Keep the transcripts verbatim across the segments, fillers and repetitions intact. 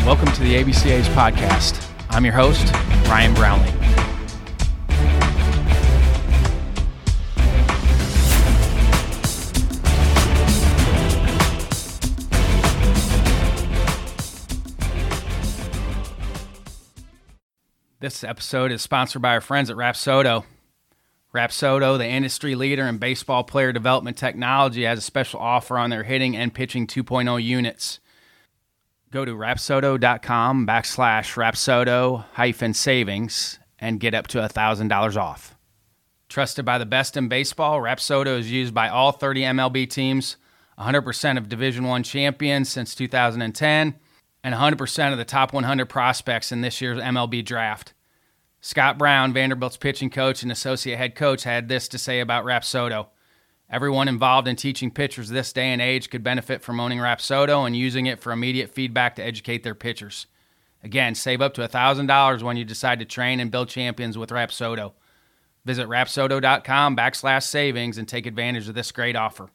Welcome to the A B C A's podcast. I'm your host, Ryan Brownlee. This episode is sponsored by our friends at Rapsodo. Rapsodo, the industry leader in baseball player development technology, has a special offer on their hitting and pitching two point oh units. Go to rapsodo.com backslash rapsodo hyphen savings and get up to one thousand dollars off. Trusted by the best in baseball, Rapsodo is used by all thirty M L B teams, one hundred percent of Division I champions since two thousand ten, and one hundred percent of the top one hundred prospects in this year's M L B draft. Scott Brown, Vanderbilt's pitching coach and associate head coach, had this to say about Rapsodo. Everyone involved in teaching pitchers this day and age could benefit from owning Rapsodo and using it for immediate feedback to educate their pitchers. Again, save up to one thousand dollars when you decide to train and build champions with Rapsodo. Visit rapsodo.com backslash savings and take advantage of this great offer.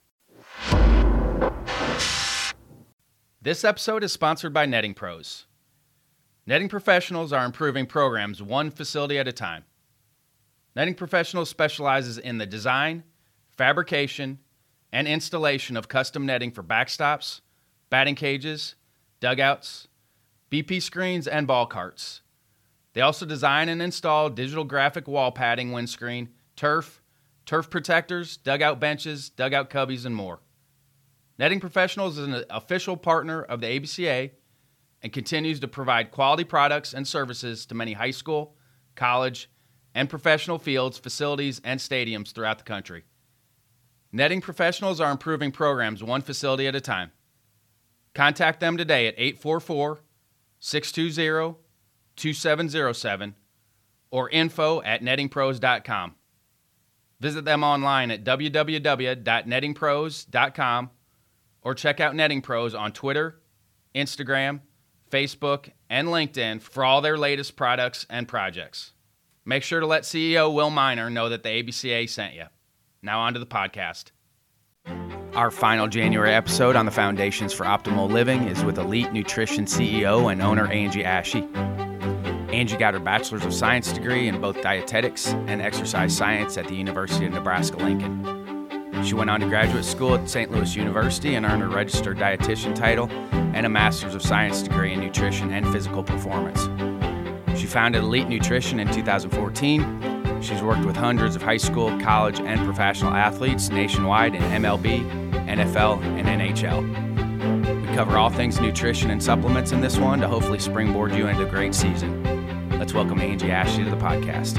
This episode is sponsored by Netting Pros. Netting professionals are improving programs one facility at a time. Netting Professionals specializes in the design, fabrication, and installation of custom netting for backstops, batting cages, dugouts, B P screens, and ball carts. They also design and install digital graphic wall padding, windscreen, turf, turf protectors, dugout benches, dugout cubbies, and more. Netting Professionals is an official partner of the A B C A and continues to provide quality products and services to many high school, college, and professional fields, facilities, and stadiums throughout the country. Netting Professionals are improving programs one facility at a time. Contact them today at eight four four, six two zero, two seven zero seven or info at netting pros dot com. Visit them online at w w w dot netting pros dot com or check out Netting Pros on Twitter, Instagram, Facebook, and LinkedIn for all their latest products and projects. Make sure to let C E O Will Miner know that the A B C A sent you. Now on to the podcast. Our final January episode on the Foundations for Optimal Living is with Elite Nutrition C E O and owner Angie Ashey. Angie got her Bachelor's of Science degree in both dietetics and exercise science at the University of Nebraska-Lincoln. She went on to graduate school at Saint Louis University and earned a registered dietitian title and a Master's of Science degree in nutrition and physical performance. She founded Elite Nutrition in two thousand fourteen. She's worked with hundreds of high school, college, and professional athletes nationwide in M L B, N F L, and N H L. We cover all things nutrition and supplements in this one to hopefully springboard you into a great season. Let's welcome Angie Ashey to the podcast.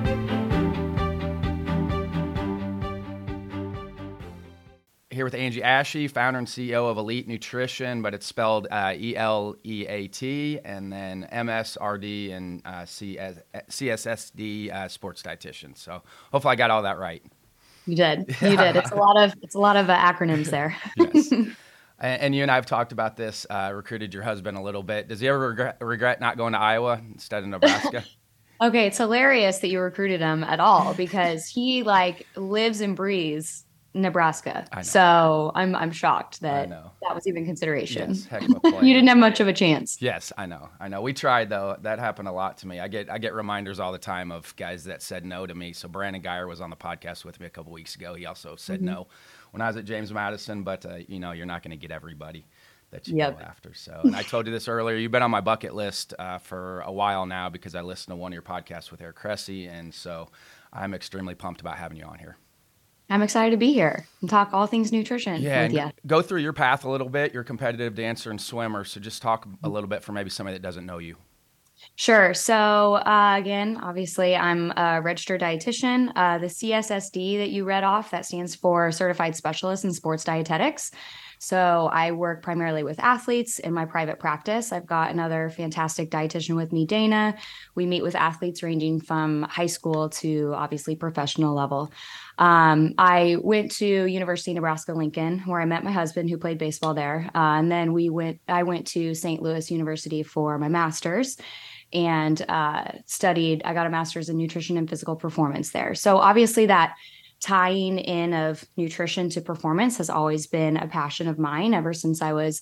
Here with Angie Ashey, founder and C E O of Elite Nutrition, but it's spelled uh, E L E A T, and then M S R D and uh, C S S D uh, sports dietitian. So hopefully I got all that right. You did. You did. It's a lot of it's a lot of uh, acronyms there. Yes. And, and you and I have talked about this. Uh, recruited your husband a little bit. Does he ever regret, regret not going to Iowa instead of Nebraska? Okay, it's hilarious that you recruited him at all because he like lives and breathes Nebraska. So I'm I'm shocked that that was even consideration. Yes, heck of a play. You didn't have much of a chance. Yes, I know. I know. We tried though. That happened a lot to me. I get I get reminders all the time of guys that said no to me. So Brandon Geyer was on the podcast with me a couple weeks ago. He also said mm-hmm. no when I was at James Madison, but uh, you know, you're not going to get everybody that you yep. go after. So, and I told you this earlier, you've been on my bucket list uh, for a while now because I listened to one of your podcasts with Eric Cressy, and so I'm extremely pumped about having you on here. I'm excited to be here and talk all things nutrition yeah, with you. Go through your path a little bit. You're a competitive dancer and swimmer, so just talk a little bit for maybe somebody that doesn't know you. Sure. So uh, again, obviously, I'm a registered dietitian. Uh, the C S S D that you read off, that stands for Certified Specialist in Sports Dietetics. So I work primarily with athletes in my private practice. I've got another fantastic dietitian with me, Dana. We meet with athletes ranging from high school to obviously professional level. Um, I went to University of Nebraska-Lincoln, where I met my husband who played baseball there. Uh, and then we went, I went to Saint Louis University for my master's and uh, studied, I got a master's in nutrition and physical performance there. So obviously that tying in of nutrition to performance has always been a passion of mine ever since I was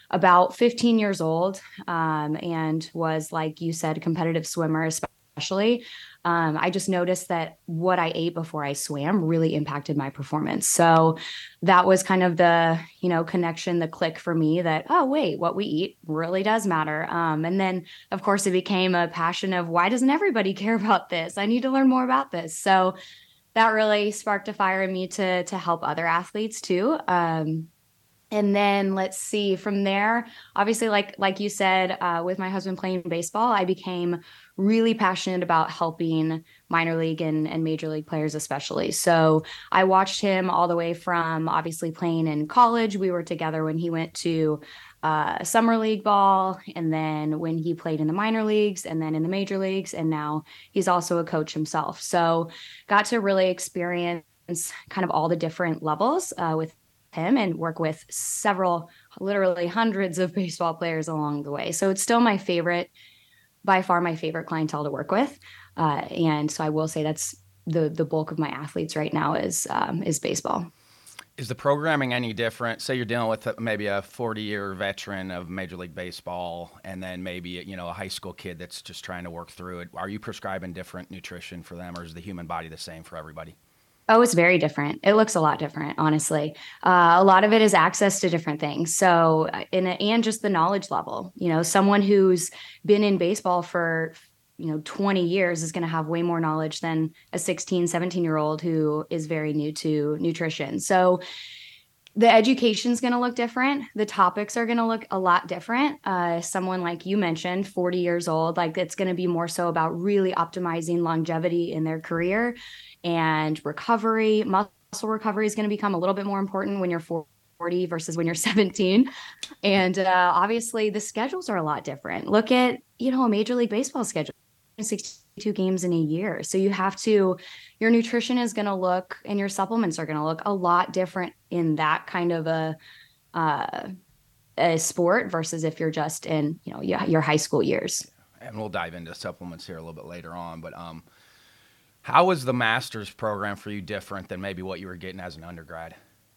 about fifteen years old, um, and was, like you said, a competitive swimmer, especially. Um, I just noticed that what I ate before I swam really impacted my performance. So that was kind of the, you know, connection, the click for me that, oh, wait, what we eat really does matter. Um, and then, of course, it became a passion of why doesn't everybody care about this? I need to learn more about this. So that really sparked a fire in me to to help other athletes too. Um, and then let's see from there, obviously, like like you said, uh, with my husband playing baseball, I became really passionate about helping minor league and, and major league players, especially. So I watched him all the way from obviously playing in college. We were together when he went to uh, summer league ball, and then when he played in the minor leagues, and then in the major leagues. And now he's also a coach himself. So got to really experience kind of all the different levels uh, with him and work with several, literally hundreds of baseball players along the way. So it's still my favorite, by far my favorite clientele to work with. Uh, and so I will say that's the the bulk of my athletes right now is um, is baseball. Is the programming any different? Say you're dealing with maybe a forty-year veteran of Major League Baseball, and then maybe, you know, a high school kid that's just trying to work through it. Are you prescribing different nutrition for them, or is the human body the same for everybody? Oh, it's very different. It looks a lot different, honestly. Uh, a lot of it is access to different things. So, and, and just the knowledge level, you know, someone who's been in baseball for, you know, twenty years is going to have way more knowledge than a sixteen, seventeen year old who is very new to nutrition. So the education is going to look different. The topics are going to look a lot different. Uh, someone like you mentioned, forty years old, like it's going to be more so about really optimizing longevity in their career and recovery. Muscle recovery is going to become a little bit more important when you're forty versus when you're seventeen. And uh, obviously the schedules are a lot different. Look at, you know, a Major League Baseball schedule, sixty-two games in a year. So you have to, your nutrition is going to look, and your supplements are going to look a lot different in that kind of a, uh, a sport versus if you're just in, you know, your high school years. And we'll dive into supplements here a little bit later on, but, um, how was the master's program for you different than maybe what you were getting as an undergrad?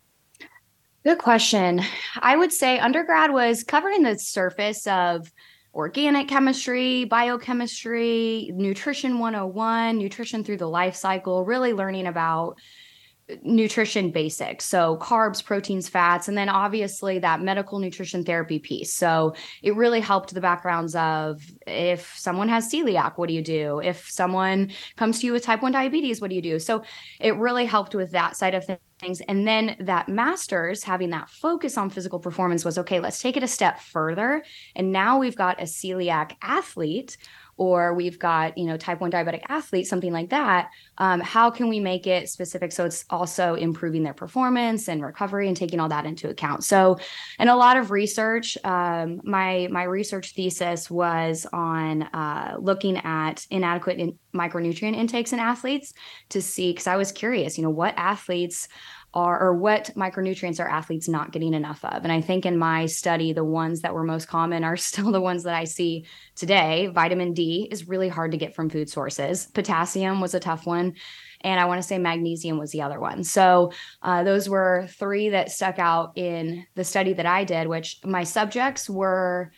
Good question. I would say undergrad was covering the surface of organic chemistry, biochemistry, nutrition one oh one, nutrition through the life cycle, really learning about nutrition basics. So carbs, proteins, fats, and then obviously that medical nutrition therapy piece. So it really helped the backgrounds of if someone has celiac, what do you do? If someone comes to you with type one diabetes, what do you do? So it really helped with that side of things. And then that master's, having that focus on physical performance, was okay, let's take it a step further. And now we've got a celiac athlete, or we've got, you know, type one diabetic athlete, something like that. Um, how can we make it specific so it's also improving their performance and recovery and taking all that into account? So, and a lot of research, um, my my research thesis was on uh, looking at inadequate in micronutrient intakes in athletes to see, because I was curious, you know, what athletes are, or what micronutrients are athletes not getting enough of? And I think in my study, the ones that were most common are still the ones that I see today. Vitamin D is really hard to get from food sources. Potassium was a tough one. And I want to say magnesium was the other one. So uh, those were three that stuck out in the study that I did, which my subjects were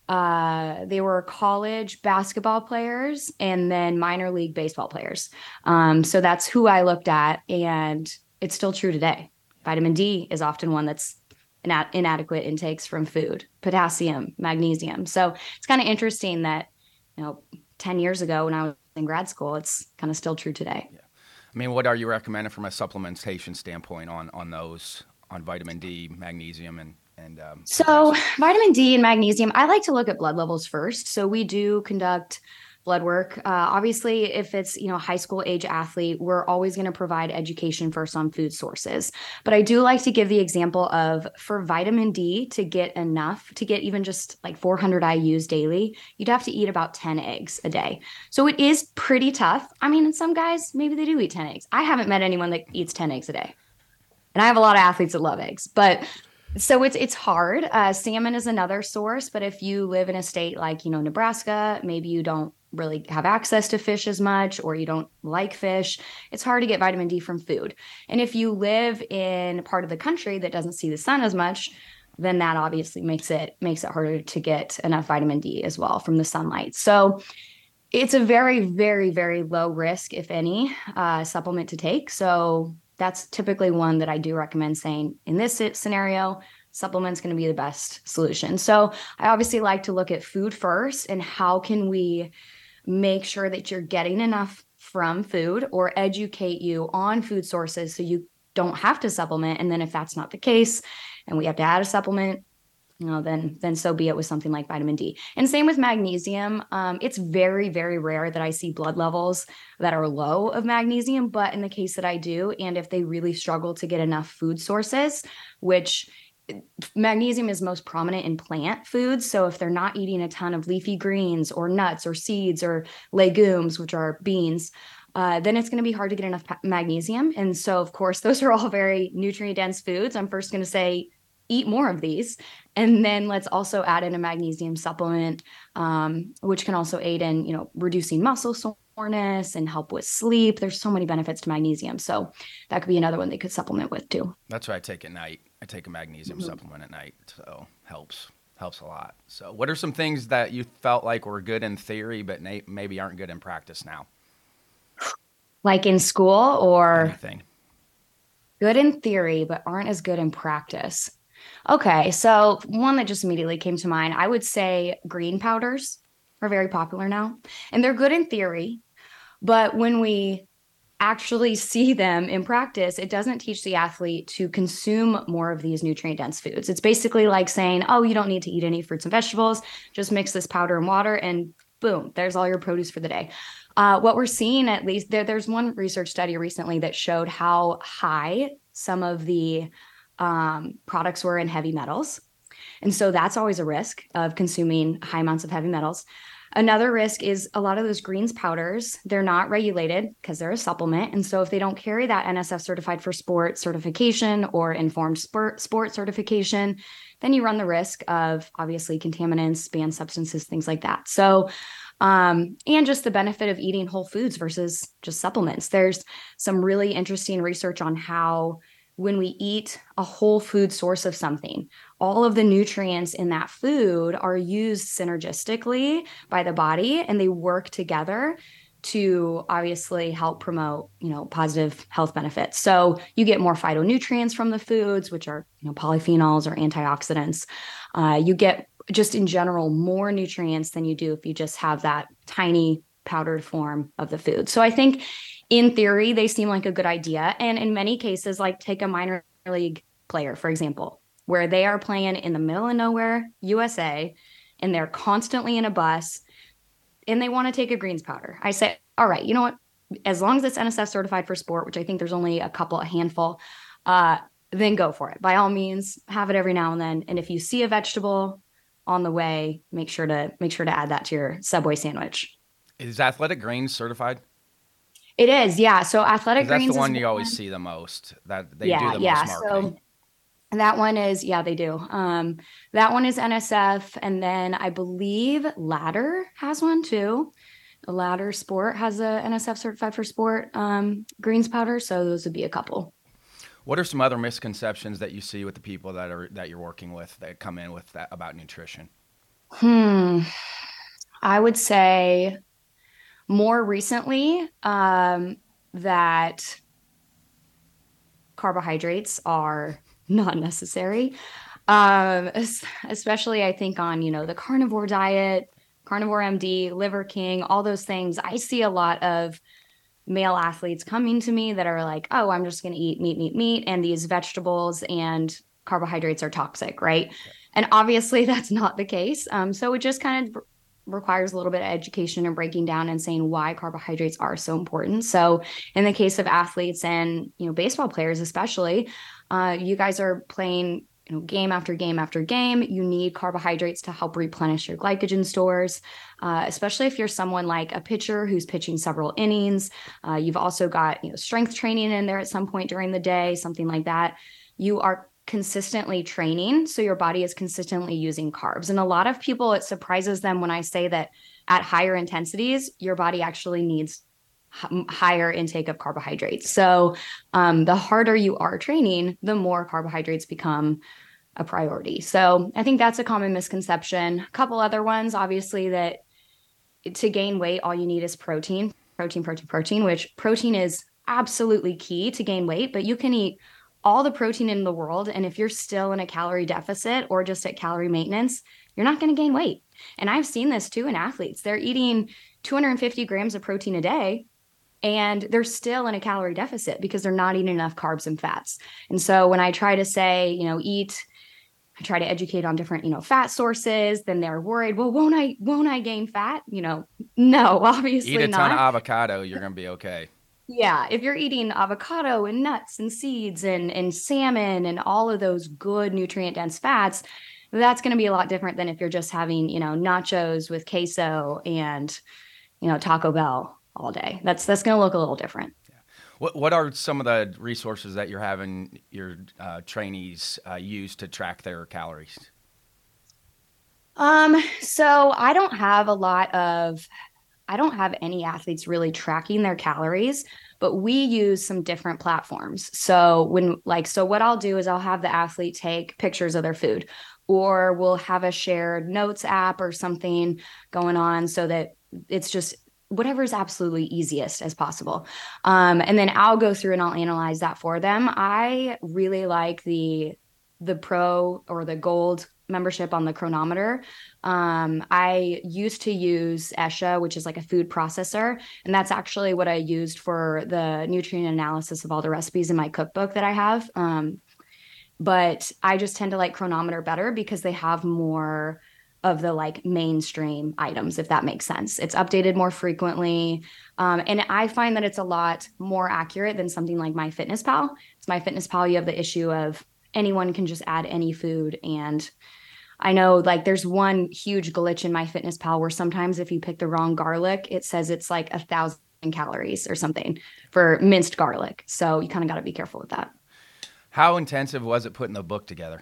Uh, they were college basketball players and then minor league baseball players. Um, so that's who I looked at, and it's still true today. Vitamin D is often one that's ina- inadequate intakes from food, potassium, magnesium. So it's kind of interesting that, you know, ten years ago when I was in grad school, it's kind of still true today. Yeah. I mean, what are you recommending from a supplementation standpoint on, on those, on vitamin D, magnesium, and And, um, so vitamin D and magnesium, I like to look at blood levels first. So we do conduct blood work. Uh, obviously, if it's, you know, high school age athlete, we're always going to provide education first on food sources. But I do like to give the example of, for vitamin D to get enough, to get even just like four hundred I U's daily, you'd have to eat about ten eggs a day. So it is pretty tough. I mean, some guys, maybe they do eat ten eggs. I haven't met anyone that eats ten eggs a day. And I have a lot of athletes that love eggs, but so it's it's hard. Uh, salmon is another source, but if you live in a state like, you know, Nebraska, maybe you don't really have access to fish as much, or you don't like fish, it's hard to get vitamin D from food. And if you live in a part of the country that doesn't see the sun as much, then that obviously makes it makes it harder to get enough vitamin D as well from the sunlight. So it's a very, very, very low risk, if any, uh, supplement to take. So that's typically one that I do recommend saying in this scenario, supplement's going to be the best solution. So I obviously like to look at food first and how can we make sure that you're getting enough from food, or educate you on food sources so you don't have to supplement. And then if that's not the case and we have to add a supplement, you know, then then so be it with something like vitamin D. And same with magnesium. Um, it's very, very rare that I see blood levels that are low of magnesium, but in the case that I do, and if they really struggle to get enough food sources, which magnesium is most prominent in plant foods. So if they're not eating a ton of leafy greens or nuts or seeds or legumes, which are beans, uh, then it's going to be hard to get enough pa- magnesium. And so, of course, those are all very nutrient dense foods. I'm first going to say, eat more of these. And then let's also add in a magnesium supplement, um, which can also aid in, you know, reducing muscle soreness and help with sleep. There's so many benefits to magnesium. So that could be another one they could supplement with too. That's what I take at night. I take a magnesium mm-hmm. supplement at night. So helps, helps a lot. So what are some things that you felt like were good in theory, but maybe aren't good in practice now? Like in school or anything? Good in theory, but aren't as good in practice. Okay, so one that just immediately came to mind, I would say green powders are very popular now, and they're good in theory, but when we actually see them in practice, it doesn't teach the athlete to consume more of these nutrient-dense foods. It's basically like saying, oh, you don't need to eat any fruits and vegetables, just mix this powder and water, and boom, there's all your produce for the day. Uh, what we're seeing, at least, there, there's one research study recently that showed how high some of the Um, products were in heavy metals. And so that's always a risk of consuming high amounts of heavy metals. Another risk is a lot of those greens powders, they're not regulated because they're a supplement. And so if they don't carry that N S F certified for sport certification or informed sport, sport certification, then you run the risk of obviously contaminants, banned substances, things like that. So, um, and just the benefit of eating whole foods versus just supplements. There's some really interesting research on how when we eat a whole food source of something, all of the nutrients in that food are used synergistically by the body, and they work together to obviously help promote, you know, positive health benefits. So you get more phytonutrients from the foods, which are, you know, polyphenols or antioxidants. Uh, you get just in general more nutrients than you do if you just have that tiny powdered form of the food. So I think in theory, they seem like a good idea. And in many cases, like take a minor league player, for example, where they are playing in the middle of nowhere, U S A, and they're constantly in a bus and they want to take a greens powder. I say, all right, you know what? As long as it's N S F certified for sport, which I think there's only a couple, a handful, uh, then go for it. By all means, have it every now and then. And if you see a vegetable on the way, make sure to make sure to add that to your Subway sandwich. Is Athletic Greens certified? It is, yeah. So Athletic that's Greens the one is you one. always see the most. That they yeah, do the yeah. most marketing. So that one is, yeah, they do. Um, that one is N S F, and then I believe Ladder has one too. Ladder Sport has a N S F certified for sport um, greens powder. So those would be a couple. What are some other misconceptions that you see with the people that are that you're working with that come in with that about nutrition? Hmm. I would say more recently um, that carbohydrates are not necessary, um, especially I think on, you know, the carnivore diet, Carnivore M D, Liver King, all those things. I see a lot of male athletes coming to me that are like, oh, I'm just going to eat meat, meat, meat, and these vegetables and carbohydrates are toxic, right? Okay. And obviously that's not the case. Um, so it just kind of requires a little bit of education and breaking down and saying why carbohydrates are so important. So in the case of athletes and, you know, baseball players, especially, uh, you guys are playing, you know, game after game after game. You need carbohydrates to help replenish your glycogen stores, uh, especially if you're someone like a pitcher who's pitching several innings. Uh, you've also got, you know, strength training in there at some point during the day, something like that. You are consistently training, so your body is consistently using carbs. And a lot of people, it surprises them when I say that at higher intensities, your body actually needs h- higher intake of carbohydrates. So um, the harder you are training, the more carbohydrates become a priority. So I think that's a common misconception. A couple other ones, obviously, that to gain weight, all you need is protein, protein, protein, protein, which protein is absolutely key to gain weight, but you can eat all the protein in the world. And if you're still in a calorie deficit or just at calorie maintenance, you're not going to gain weight. And I've seen this too in athletes. They're eating two hundred fifty grams of protein a day, and they're still in a calorie deficit because they're not eating enough carbs and fats. And so when I try to say, you know, eat, I try to educate on different, you know, fat sources, then they're worried, well, won't I, won't I gain fat? You know, no, obviously not. Eat a ton of avocado, you're going to be okay. Yeah. If you're eating avocado and nuts and seeds and, and salmon and all of those good nutrient dense fats, that's going to be a lot different than if you're just having, you know, nachos with queso and, you know, Taco Bell all day. That's, that's going to look a little different. What What are some of the resources that you're having your uh, trainees uh, use to track their calories? Um, so I don't have a lot of, I don't have any athletes really tracking their calories, but we use some different platforms. So when like, so what I'll do is I'll have the athlete take pictures of their food, or we'll have a shared notes app or something going on so that it's just whatever is absolutely easiest as possible. Um, and then I'll go through and I'll analyze that for them. I really like the the pro or the gold membership on the Cronometer. Um, I used to use Esha, which is like a food processor. And that's actually what I used for the nutrient analysis of all the recipes in my cookbook that I have. Um, but I just tend to like Cronometer better because they have more of the like mainstream items, if that makes sense. It's updated more frequently. Um, and I find that it's a lot more accurate than something like MyFitnessPal. It's MyFitnessPal, you have the issue of anyone can just add any food. And I know like there's one huge glitch in MyFitnessPal where sometimes if you pick the wrong garlic, it says it's like a thousand calories or something for minced garlic. So you kind of got to be careful with that. How intensive was it putting the book together?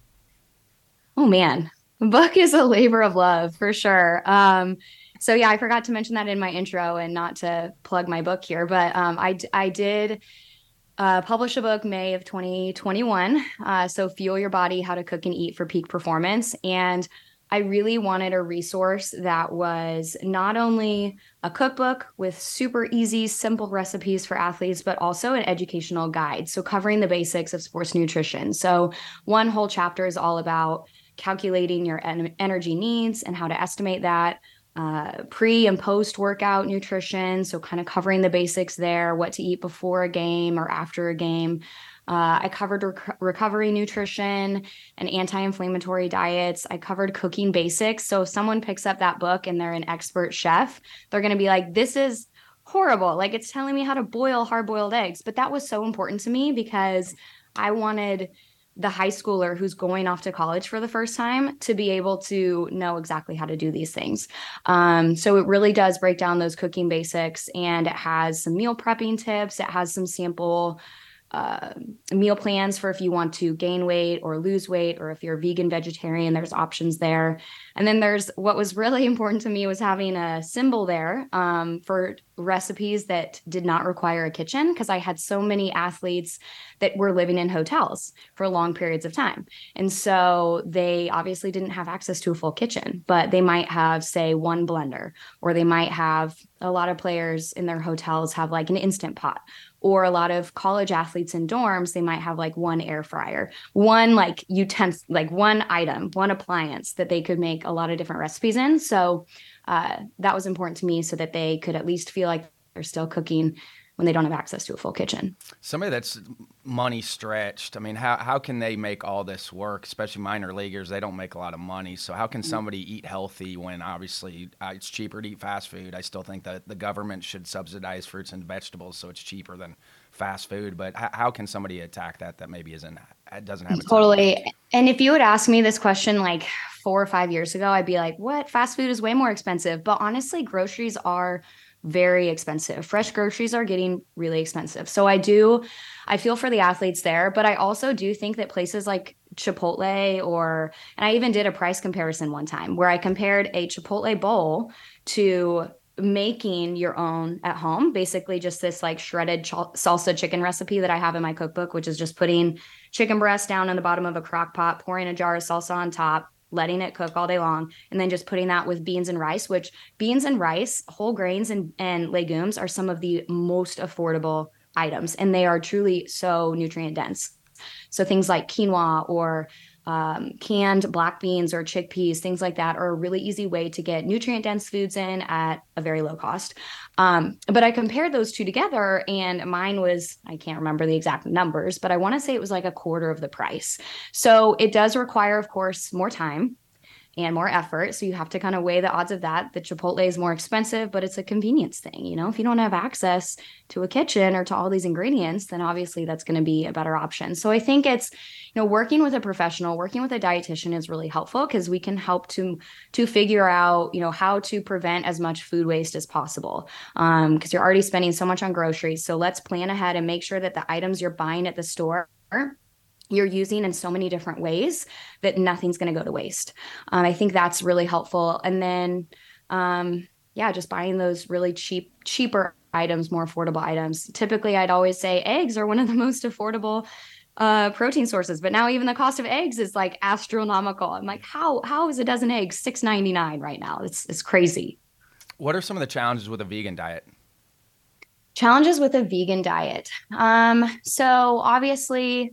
Oh man, the book is a labor of love for sure. Um, so yeah, I forgot to mention that in my intro and not to plug my book here, but um, I, I did uh, publish a book May of twenty twenty-one. Uh, so Fuel Your Body, How to Cook and Eat for Peak Performance. And I really wanted a resource that was not only a cookbook with super easy, simple recipes for athletes, but also an educational guide. So covering the basics of sports nutrition. So one whole chapter is all about calculating your en- energy needs and how to estimate that, uh, pre and post workout nutrition. So kind of covering the basics there, what to eat before a game or after a game. Uh, I covered rec- recovery nutrition and anti-inflammatory diets. I covered cooking basics. So if someone picks up that book and they're an expert chef, they're going to be like, this is horrible. Like it's telling me how to boil hard-boiled eggs. But that was so important to me because I wanted the high schooler who's going off to college for the first time to be able to know exactly how to do these things. Um, so it really does break down those cooking basics, and it has some meal prepping tips. It has some sample uh, meal plans for if you want to gain weight or lose weight, or if you're vegan, vegetarian, there's options there. And then there's what was really important to me was having a symbol there um, for recipes that did not require a kitchen, because I had so many athletes that were living in hotels for long periods of time. And so they obviously didn't have access to a full kitchen, but they might have, say, one blender, or they might have a lot of players in their hotels have like an Instant Pot, or a lot of college athletes in dorms, they might have like one air fryer, one like utensil, like one item, one appliance that they could make a lot of different recipes in. So uh, that was important to me so that they could at least feel like they're still cooking when they don't have access to a full kitchen. Somebody that's money stretched, I mean, how how can they make all this work, especially minor leaguers? They don't make a lot of money. So how can somebody eat healthy when obviously uh, it's cheaper to eat fast food? I still think that the government should subsidize fruits and vegetables so it's cheaper than fast food. But how, how can somebody attack that that maybe isn't, doesn't have a Totally. And if you would ask me this question like four or five years ago, I'd be like, what? Fast food is way more expensive. But honestly, groceries are very expensive. Fresh groceries are getting really expensive. So I do, I feel for the athletes there, but I also do think that places like Chipotle or, and I even did a price comparison one time where I compared a Chipotle bowl to making your own at home, basically just this like shredded ch- salsa chicken recipe that I have in my cookbook, which is just putting chicken breast down in the bottom of a crock pot, pouring a jar of salsa on top, letting it cook all day long, and then just putting that with beans and rice, which beans and rice, whole grains and, and legumes are some of the most affordable items, and they are truly so nutrient dense. So things like quinoa or um, canned black beans or chickpeas, things like that are a really easy way to get nutrient dense foods in at a very low cost. Um, but I compared those two together, and mine was, I can't remember the exact numbers, but I want to say it was like a quarter of the price. So it does require, of course, more time and more effort. So you have to kind of weigh the odds of that. The Chipotle is more expensive, but it's a convenience thing. You know, if you don't have access to a kitchen or to all these ingredients, then obviously that's going to be a better option. So I think it's, you know, working with a professional, working with a dietitian is really helpful because we can help to, to figure out, you know, how to prevent as much food waste as possible. Um, because you're already spending so much on groceries. So let's plan ahead and make sure that the items you're buying at the store you're using in so many different ways that nothing's going to go to waste. Um, I think that's really helpful. And then, um, yeah, just buying those really cheap, cheaper items, more affordable items. Typically, I'd always say eggs are one of the most affordable uh, protein sources, but now even the cost of eggs is like astronomical. I'm like, how how is a dozen eggs six ninety-nine right now? It's it's crazy. What are some of the challenges with a vegan diet? Challenges with a vegan diet. Um, so obviously,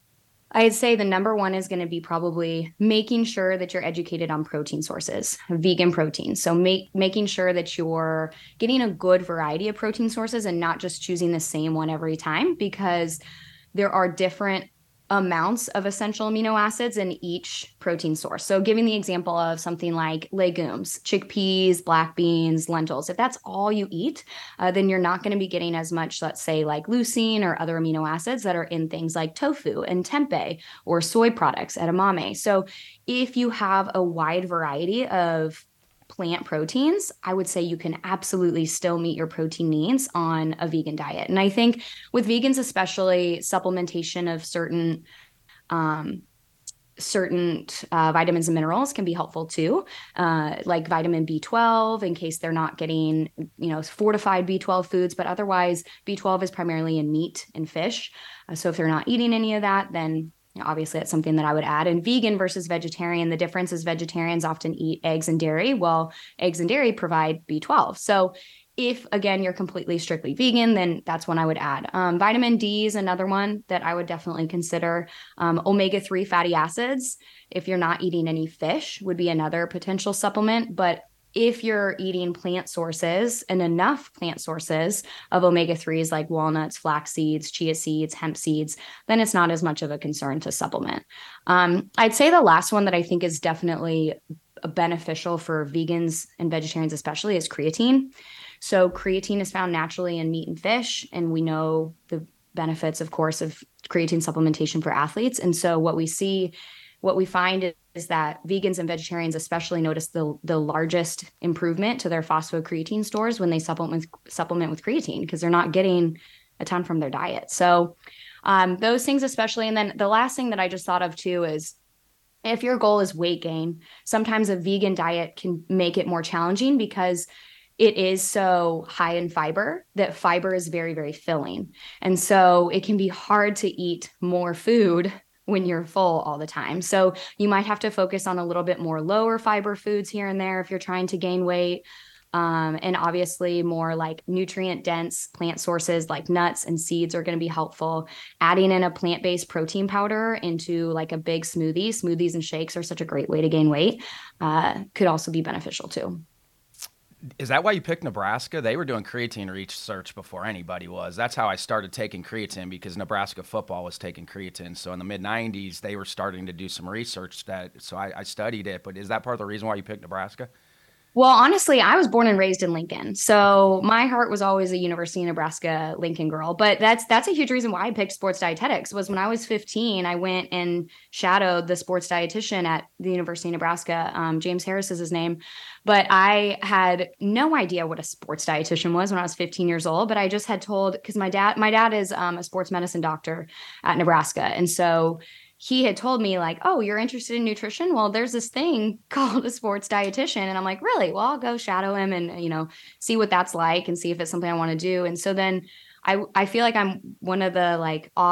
I'd say the number one is going to be probably making sure that you're educated on protein sources, vegan protein. So make, making sure that you're getting a good variety of protein sources and not just choosing the same one every time, because there are different amounts of essential amino acids in each protein source. So giving the example of something like legumes, chickpeas, black beans, lentils, if that's all you eat, uh, then you're not going to be getting as much, let's say, like leucine or other amino acids that are in things like tofu and tempeh or soy products, edamame. So if you have a wide variety of plant proteins, I would say you can absolutely still meet your protein needs on a vegan diet. And I think with vegans, especially, supplementation of certain um, certain uh, vitamins and minerals can be helpful too, uh, like vitamin B twelve in case they're not getting, you know, fortified B twelve foods, but otherwise B twelve is primarily in meat and fish. Uh, so if they're not eating any of that, then obviously that's something that I would add. And vegan versus vegetarian, the difference is vegetarians often eat eggs and dairy. Well, eggs and dairy provide B twelve. So if, again, you're completely strictly vegan, then that's one I would add. Um, vitamin D is another one that I would definitely consider. Um, omega three fatty acids, if you're not eating any fish, would be another potential supplement. But if you're eating plant sources and enough plant sources of omega threes like walnuts, flax seeds, chia seeds, hemp seeds, then it's not as much of a concern to supplement. Um, I'd say the last one that I think is definitely beneficial for vegans and vegetarians especially is creatine. So creatine is found naturally in meat and fish, and we know the benefits, of course, of creatine supplementation for athletes. And so what we see What we find is that vegans and vegetarians especially notice the, the largest improvement to their phosphocreatine stores when they supplement with, supplement with creatine, because they're not getting a ton from their diet. So um, those things especially. And then the last thing that I just thought of too is if your goal is weight gain, sometimes a vegan diet can make it more challenging because it is so high in fiber that fiber is very, very filling. And so it can be hard to eat more food when you're full all the time. So you might have to focus on a little bit more lower fiber foods here and there if you're trying to gain weight. Um, and obviously more like nutrient dense plant sources like nuts and seeds are going to be helpful. Adding in a plant-based protein powder into like a big smoothie, smoothies and shakes are such a great way to gain weight, uh, could also be beneficial too. Is that why you picked Nebraska? They were doing creatine research before anybody was. That's how I started taking creatine, because Nebraska football was taking creatine. So in the mid nineties, they were starting to do some research that, so I, I studied it. But is that part of the reason why you picked Nebraska? Well, honestly, I was born and raised in Lincoln. So my heart was always a University of Nebraska Lincoln girl. But that's that's a huge reason why I picked sports dietetics. Was when I was fifteen, I went and shadowed the sports dietitian at the University of Nebraska. Um, James Harris is his name. But I had no idea what a sports dietitian was when I was fifteen years old. But I just had told, because my dad, my dad is um, a sports medicine doctor at Nebraska. And so he had told me like, oh, you're interested in nutrition? Well, there's this thing called a sports dietitian. And I'm like, really? Well, I'll go shadow him and, you know, see what that's like and see if it's something I want to do. And so then I, I feel like I'm one of the like odd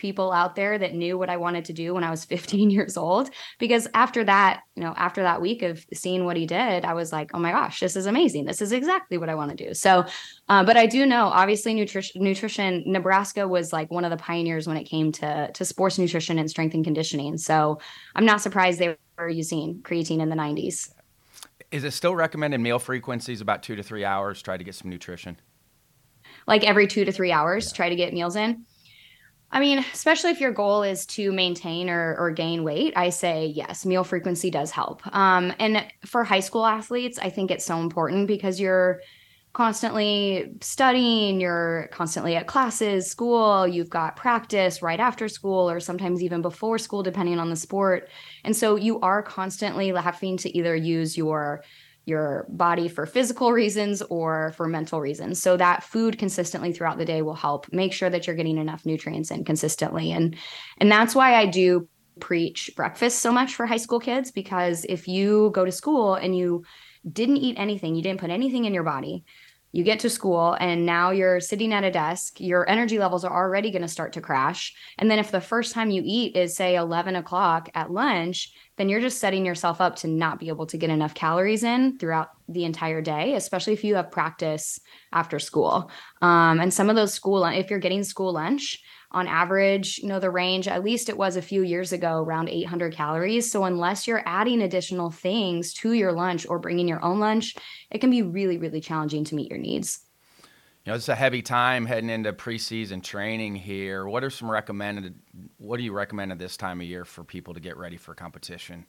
people out there that knew what I wanted to do when I was fifteen years old. Because after that, you know, after that week of seeing what he did, I was like, oh my gosh, this is amazing. This is exactly what I want to do. So, uh, but I do know, obviously, nutrition, nutrition, Nebraska was like one of the pioneers when it came to, to sports nutrition and strength and conditioning. So I'm not surprised they were using creatine in the nineties. Is it still recommended meal frequencies about two to three hours? Try to get some nutrition. Like every two to three hours, yeah. Try to get meals in. I mean, especially if your goal is to maintain or, or gain weight, I say yes, meal frequency does help. Um, and for high school athletes, I think it's so important because you're constantly studying, you're constantly at classes, school, you've got practice right after school or sometimes even before school, depending on the sport. And so you are constantly having to either use your your body for physical reasons or for mental reasons. So that food consistently throughout the day will help make sure that you're getting enough nutrients in consistently. And, and that's why I do preach breakfast so much for high school kids, because if you go to school and you didn't eat anything, you didn't put anything in your body, you get to school and now you're sitting at a desk, your energy levels are already going to start to crash. And then if the first time you eat is say eleven o'clock at lunch, then you're just setting yourself up to not be able to get enough calories in throughout the entire day, especially if you have practice after school. Um, and some of those school, if you're getting school lunch, on average, you know, the range, at least it was a few years ago, around eight hundred calories. So unless you're adding additional things to your lunch or bringing your own lunch, it can be really, really challenging to meet your needs. You know, it's a heavy time heading into preseason training here. What are some recommended, what do you recommend at this time of year for people to get ready for competition?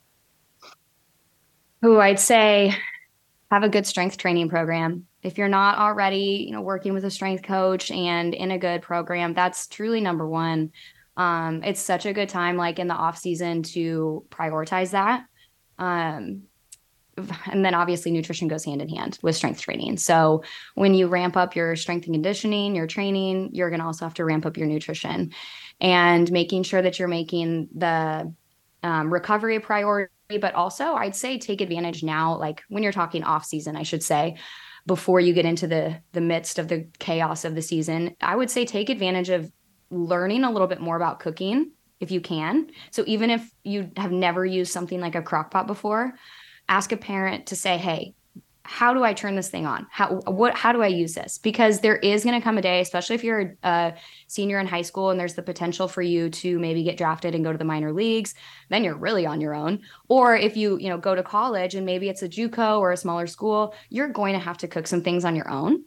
Oh, I'd say have a good strength training program. If you're not already, you know, working with a strength coach and in a good program, that's truly number one. Um, it's such a good time, like in the off season, to prioritize that. Um, and then obviously nutrition goes hand in hand with strength training. So when you ramp up your strength and conditioning, your training, you're going to also have to ramp up your nutrition and making sure that you're making the um, recovery a priority. But also I'd say take advantage now, like when you're talking off season, I should say, before you get into the the midst of the chaos of the season, I would say take advantage of learning a little bit more about cooking if you can. So even if you have never used something like a crock pot before, ask a parent to say, hey, how do I turn this thing on? How, what, how do I use this? Because there is going to come a day, especially if you're a senior in high school and there's the potential for you to maybe get drafted and go to the minor leagues, then you're really on your own. Or if you, you know, go to college and maybe it's a JUCO or a smaller school, you're going to have to cook some things on your own.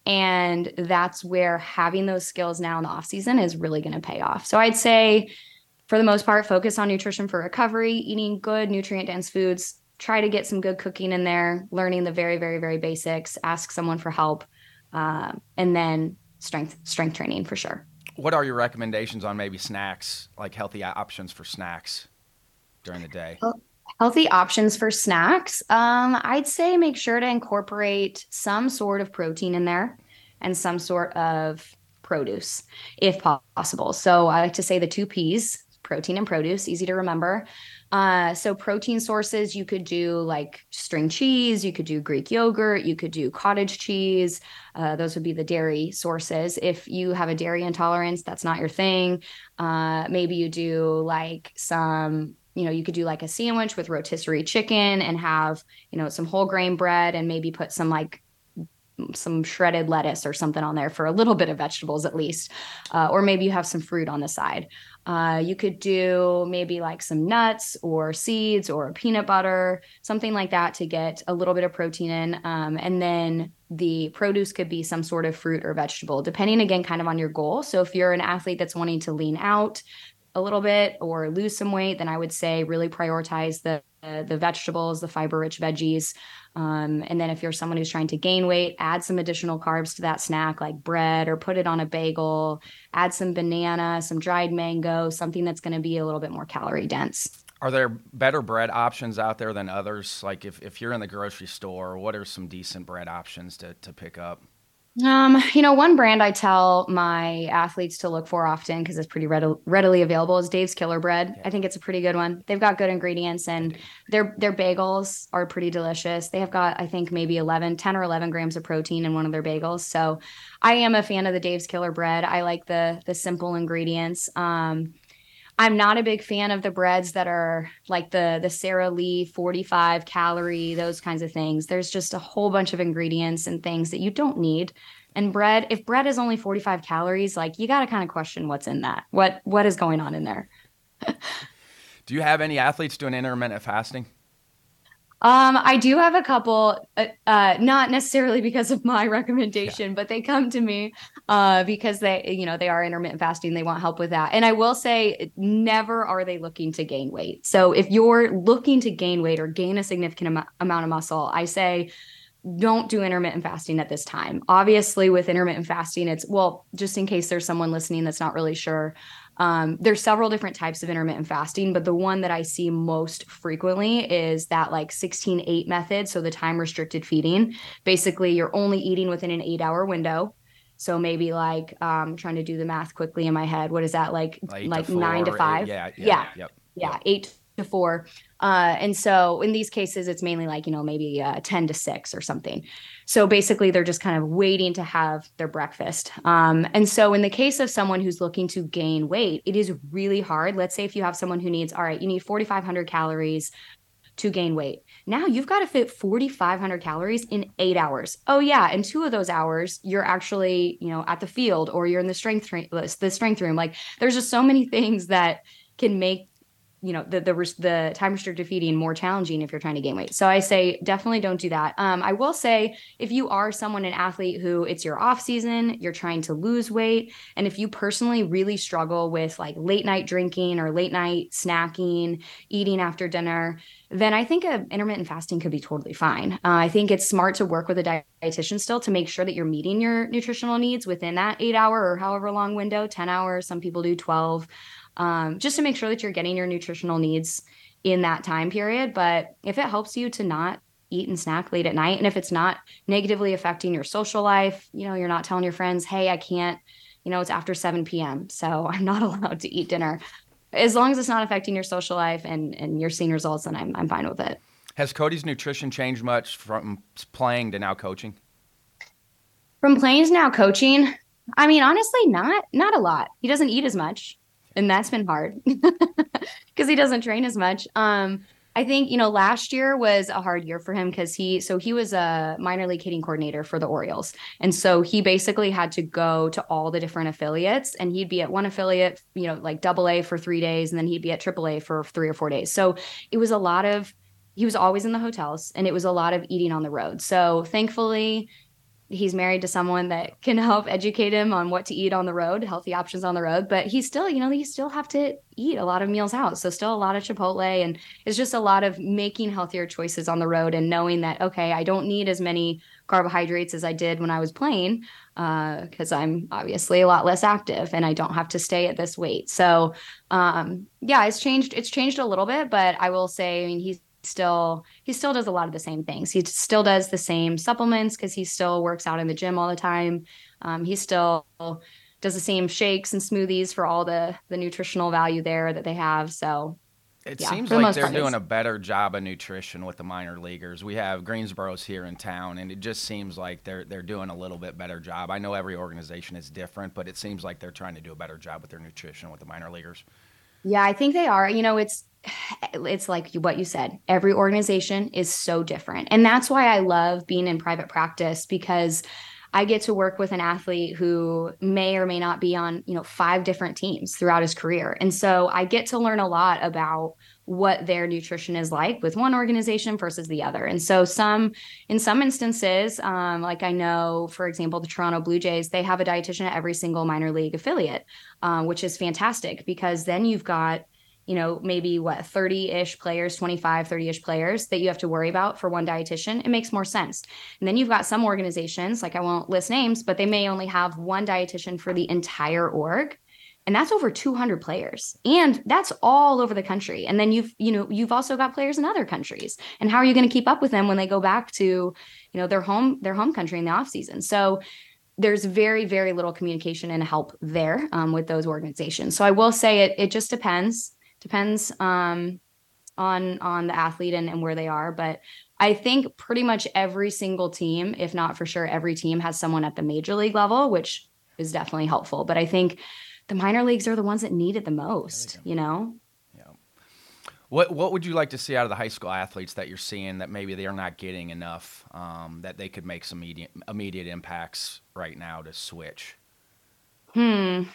And that's where having those skills now in the off season is really going to pay off. So I'd say for the most part, focus on nutrition for recovery, eating good nutrient dense foods. Try to get some good cooking in there, learning the very, very, very basics, ask someone for help, uh, and then strength strength training for sure. What are your recommendations on maybe snacks, like healthy options for snacks during the day? Well, healthy options for snacks. Um, I'd say make sure to incorporate some sort of protein in there and some sort of produce if possible. So I like to say the two P's, protein and produce, easy to remember. Uh, so protein sources, you could do like string cheese, you could do Greek yogurt, you could do cottage cheese. Uh, those would be the dairy sources. If you have a dairy intolerance, that's not your thing. Uh, maybe you do like some, you know, you could do like a sandwich with rotisserie chicken and have, you know, some whole grain bread and maybe put some like some shredded lettuce or something on there for a little bit of vegetables at least. Uh, or maybe you have some fruit on the side. Uh, you could do maybe like some nuts or seeds or a peanut butter, something like that to get a little bit of protein in. Um, and then the produce could be some sort of fruit or vegetable, depending again, kind of on your goal. So if you're an athlete that's wanting to lean out a little bit or lose some weight, then I would say really prioritize the the vegetables, the fiber-rich veggies. Um, and then if you're someone who's trying to gain weight, add some additional carbs to that snack, like bread, or put it on a bagel, add some banana, some dried mango, something that's going to be a little bit more calorie dense. Are there better bread options out there than others? Like if, if you're in the grocery store, what are some decent bread options to, to pick up? Um, you know, one brand I tell my athletes to look for often because it's pretty readily readily available is Dave's Killer Bread. Yeah, I think it's a pretty good one. They've got good ingredients they and do. their their bagels are pretty delicious. They have got, I think, maybe eleven, ten or eleven grams of protein in one of their bagels. So I am a fan of the Dave's Killer Bread. I like the the simple ingredients. Um, I'm not a big fan of the breads that are like the the Sara Lee forty-five calorie, those kinds of things. There's just a whole bunch of ingredients and things that you don't need. And bread, if bread is only forty-five calories, like you got to kind of question what's in that. What what is going on in there? Do you have any athletes doing intermittent fasting? Um, I do have a couple, uh, uh, not necessarily because of my Yeah. recommendation, but they come to me uh, because they, you know, they are intermittent fasting. They want help with that. And I will say, never are they looking to gain weight. So if you're looking to gain weight or gain a significant am- amount of muscle, I say don't do intermittent fasting at this time. Obviously, with intermittent fasting, it's well, just in case there's someone listening that's not really sure. Um, there's several different types of intermittent fasting, but the one that I see most frequently is that like sixteen eight method. So the time restricted feeding. Basically, you're only eating within an eight hour window. So maybe like um trying to do the math quickly in my head. What is that like Like eight to like nine to four, eight, five? yeah, yeah, Yeah. yep, Yeah, yep. eight to four. Uh, and so in these cases, it's mainly like, you know, maybe uh, ten to six or something. So basically, they're just kind of waiting to have their breakfast. Um, and so in the case of someone who's looking to gain weight, it is really hard. Let's say if you have someone who needs, all right, you need forty-five hundred calories to gain weight. Now you've got to fit forty-five hundred calories in eight hours. Oh yeah, and two of those hours you're actually, you know, at the field or you're in the strength the strength room. Like there's just so many things that can make you know the the the time restricted feeding more challenging if you're trying to gain weight. So I say definitely don't do that. Um, I will say if you are someone an athlete who it's your off season, you're trying to lose weight, and if you personally really struggle with like late night drinking or late night snacking, eating after dinner, then I think a intermittent fasting could be totally fine. Uh, I think it's smart to work with a dietitian still to make sure that you're meeting your nutritional needs within that eight hour or however long window, ten hours. Some people do twelve, um, just to make sure that you're getting your nutritional needs in that time period. But if it helps you to not eat and snack late at night, and if it's not negatively affecting your social life, you know, you're not telling your friends, hey, I can't, you know, it's after seven p.m., so I'm not allowed to eat dinner. As long as it's not affecting your social life and and you're seeing results, then I'm I'm fine with it. Has Cody's nutrition changed much from playing to now coaching? From playing to now coaching, I mean, honestly, not not a lot. He doesn't eat as much, and that's been hard because he doesn't train as much. Um, I think, you know, last year was a hard year for him because he so he was a minor league hitting coordinator for the Orioles. And so he basically had to go to all the different affiliates and he'd be at one affiliate, you know, like double A for three days, and then he'd be at triple A for three or four days. So it was a lot of he was always in the hotels and it was a lot of eating on the road. So thankfully he's married to someone that can help educate him on what to eat on the road, healthy options on the road. But he still, you know, you still have to eat a lot of meals out. So still a lot of Chipotle. And it's just a lot of making healthier choices on the road and knowing that, okay, I don't need as many carbohydrates as I did when I was playing because uh, I'm obviously a lot less active and I don't have to stay at this weight. So um, yeah, it's changed. It's changed a little bit, but I will say, I mean, he's still he still does a lot of the same things. He still does the same supplements because he still works out in the gym all the time. Um, he still does the same shakes and smoothies for all the the nutritional value there that they have. So It yeah, seems for the like most they're part, doing it's a better job of nutrition with the minor leaguers. We have Greensboro's here in town, and it just seems like they're they're doing a little bit better job. I know every organization is different, but it seems like they're trying to do a better job with their nutrition with the minor leaguers. yeah, I think they are. You know, it's it's like what you said. Every organization is so different. And that's why I love being in private practice because I get to work with an athlete who may or may not be on, you know, five different teams throughout his career. And so I get to learn a lot about what their nutrition is like with one organization versus the other. And so some in some instances, um, like I know, for example, the Toronto Blue Jays, they have a dietitian at every single minor league affiliate, uh, which is fantastic because then you've got you know, maybe what, thirty-ish players, twenty-five, thirty-ish players that you have to worry about for one dietitian, it makes more sense. And then you've got some organizations, like I won't list names, but they may only have one dietitian for the entire org. And that's over two hundred players. And that's all over the country. And then you've, you know, you've also got players in other countries. And how are you going to keep up with them when they go back to, you know, their home, their home country in the off season? So there's very, very little communication and help there um, with those organizations. So I will say it, it just depends, depends um, on, on the athlete and, and where they are. But I think pretty much every single team, if not for sure, every team has someone at the major league level, which is definitely helpful. But I think the minor leagues are the ones that need it the most, you know? What what would you like to see out of the high school athletes that you're seeing that maybe they're not getting enough, um, that they could make some immediate, immediate impacts right now to switch? Hmm.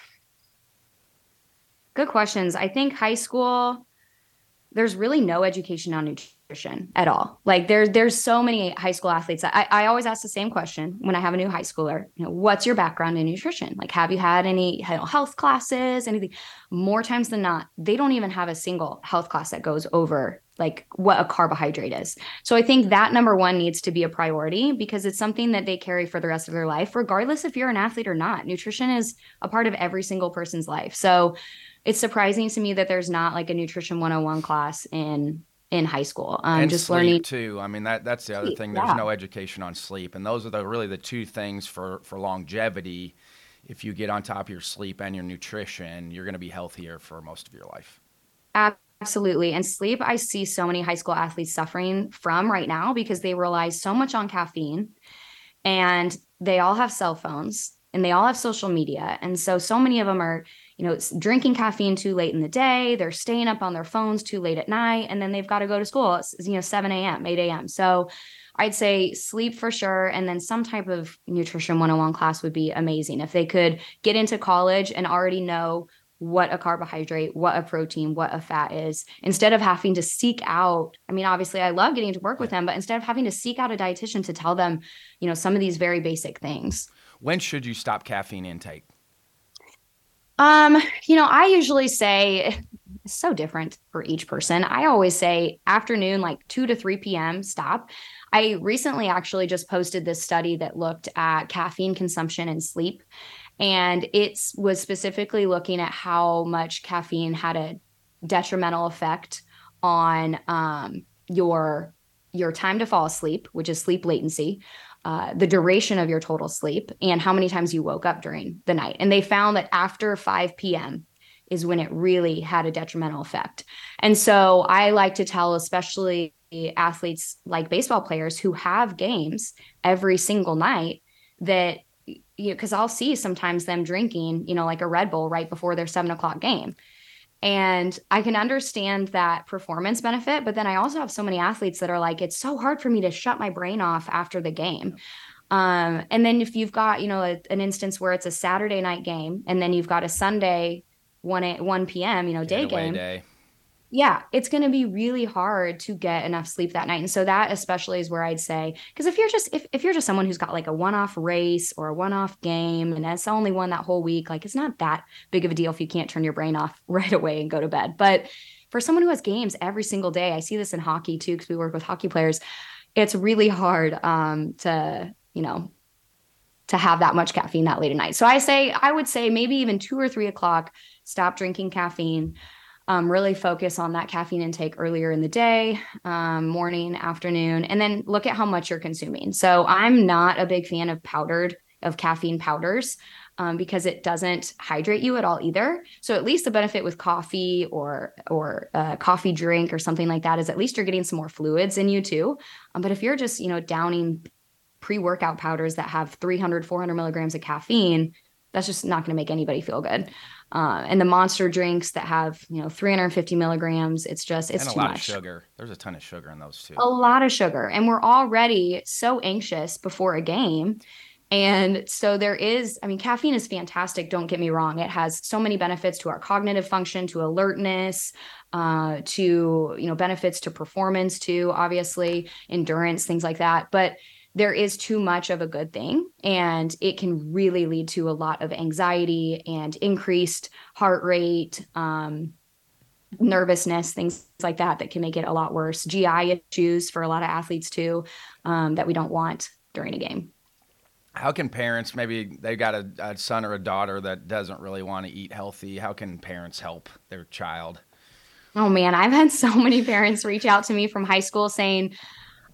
Good questions. I think high school, there's really no education on nutrition at all. Like there, there's so many high school athletes. I, I always ask the same question when I have a new high schooler, you know, what's your background in nutrition? Like, have you had any health classes, anything? More times than not, they don't even have a single health class that goes over like what a carbohydrate is. So I think that number one needs to be a priority because it's something that they carry for the rest of their life, regardless if you're an athlete or not. Nutrition is a part of every single person's life. So it's surprising to me that there's not like a nutrition one oh one class in in high school. Um, and just sleep learning too. I mean, that that's the other thing. There's yeah. no education on sleep, and those are the really the two things for for longevity. If you get on top of your sleep and your nutrition, you're going to be healthier for most of your life. Absolutely. And sleep, I see so many high school athletes suffering from right now because they rely so much on caffeine and they all have cell phones and they all have social media. And so, so many of them are, you know, drinking caffeine too late in the day. They're staying up on their phones too late at night. And then they've got to go to school, it's, you know, seven a.m., eight a.m. So I'd say sleep for sure. And then some type of nutrition one oh one class would be amazing. If they could get into college and already know what a carbohydrate, what a protein, what a fat is, instead of having to seek out, I mean, obviously I love getting to work with them, but instead of having to seek out a dietitian to tell them, you know, some of these very basic things. When should you stop caffeine intake? Um, you know, I usually say it's so different for each person. I always say afternoon, like two to three p.m., stop. I recently actually just posted this study that looked at caffeine consumption and sleep. And it was specifically looking at how much caffeine had a detrimental effect on um, your your time to fall asleep, which is sleep latency, uh, the duration of your total sleep, and how many times you woke up during the night. And they found that after five p.m. is when it really had a detrimental effect. And so I like to tell, especially athletes like baseball players who have games every single night, that you know, because I'll see sometimes them drinking, you know, like a Red Bull right before their seven o'clock game. And I can understand that performance benefit, but then I also have so many athletes that are like, it's so hard for me to shut my brain off after the game. Um, and then if you've got, you know, a, an instance where it's a Saturday night game and then you've got a Sunday one p.m., you know, day game. Day. Yeah, it's going to be really hard to get enough sleep that night. And so that especially is where I'd say, because if you're just, if, if you're just someone who's got like a one-off race or a one-off game and it's only one that whole week, like it's not that big of a deal if you can't turn your brain off right away and go to bed. But for someone who has games every single day, I see this in hockey too, because we work with hockey players. It's really hard um, to, you know, to have that much caffeine that late at night. So I say, I would say maybe even two or three o'clock, stop drinking caffeine. Um, really focus on that caffeine intake earlier in the day, um, morning, afternoon, and then look at how much you're consuming. So I'm not a big fan of powdered, of caffeine powders, um, because it doesn't hydrate you at all either. So at least the benefit with coffee or or a coffee drink or something like that is at least you're getting some more fluids in you too. Um, but if you're just, you know, downing pre-workout powders that have three hundred, four hundred milligrams of caffeine, that's just not going to make anybody feel good. Uh, and the monster drinks that have, you know, three hundred fifty milligrams, it's just, it's and a too lot much. of sugar. There's a ton of sugar in those too. A lot of sugar. And we're already so anxious before a game. And so there is, I mean, caffeine is fantastic. Don't get me wrong. It has so many benefits to our cognitive function, to alertness, uh, to, you know, benefits to performance too, obviously, endurance, things like that. But there is too much of a good thing, and it can really lead to a lot of anxiety and increased heart rate, um, nervousness, things like that, that can make it a lot worse. G I issues for a lot of athletes too, um, that we don't want during a game. How can parents, maybe they've got a, a son or a daughter that doesn't really want to eat healthy, how can parents help their child? Oh man, I've had so many parents reach out to me from high school saying,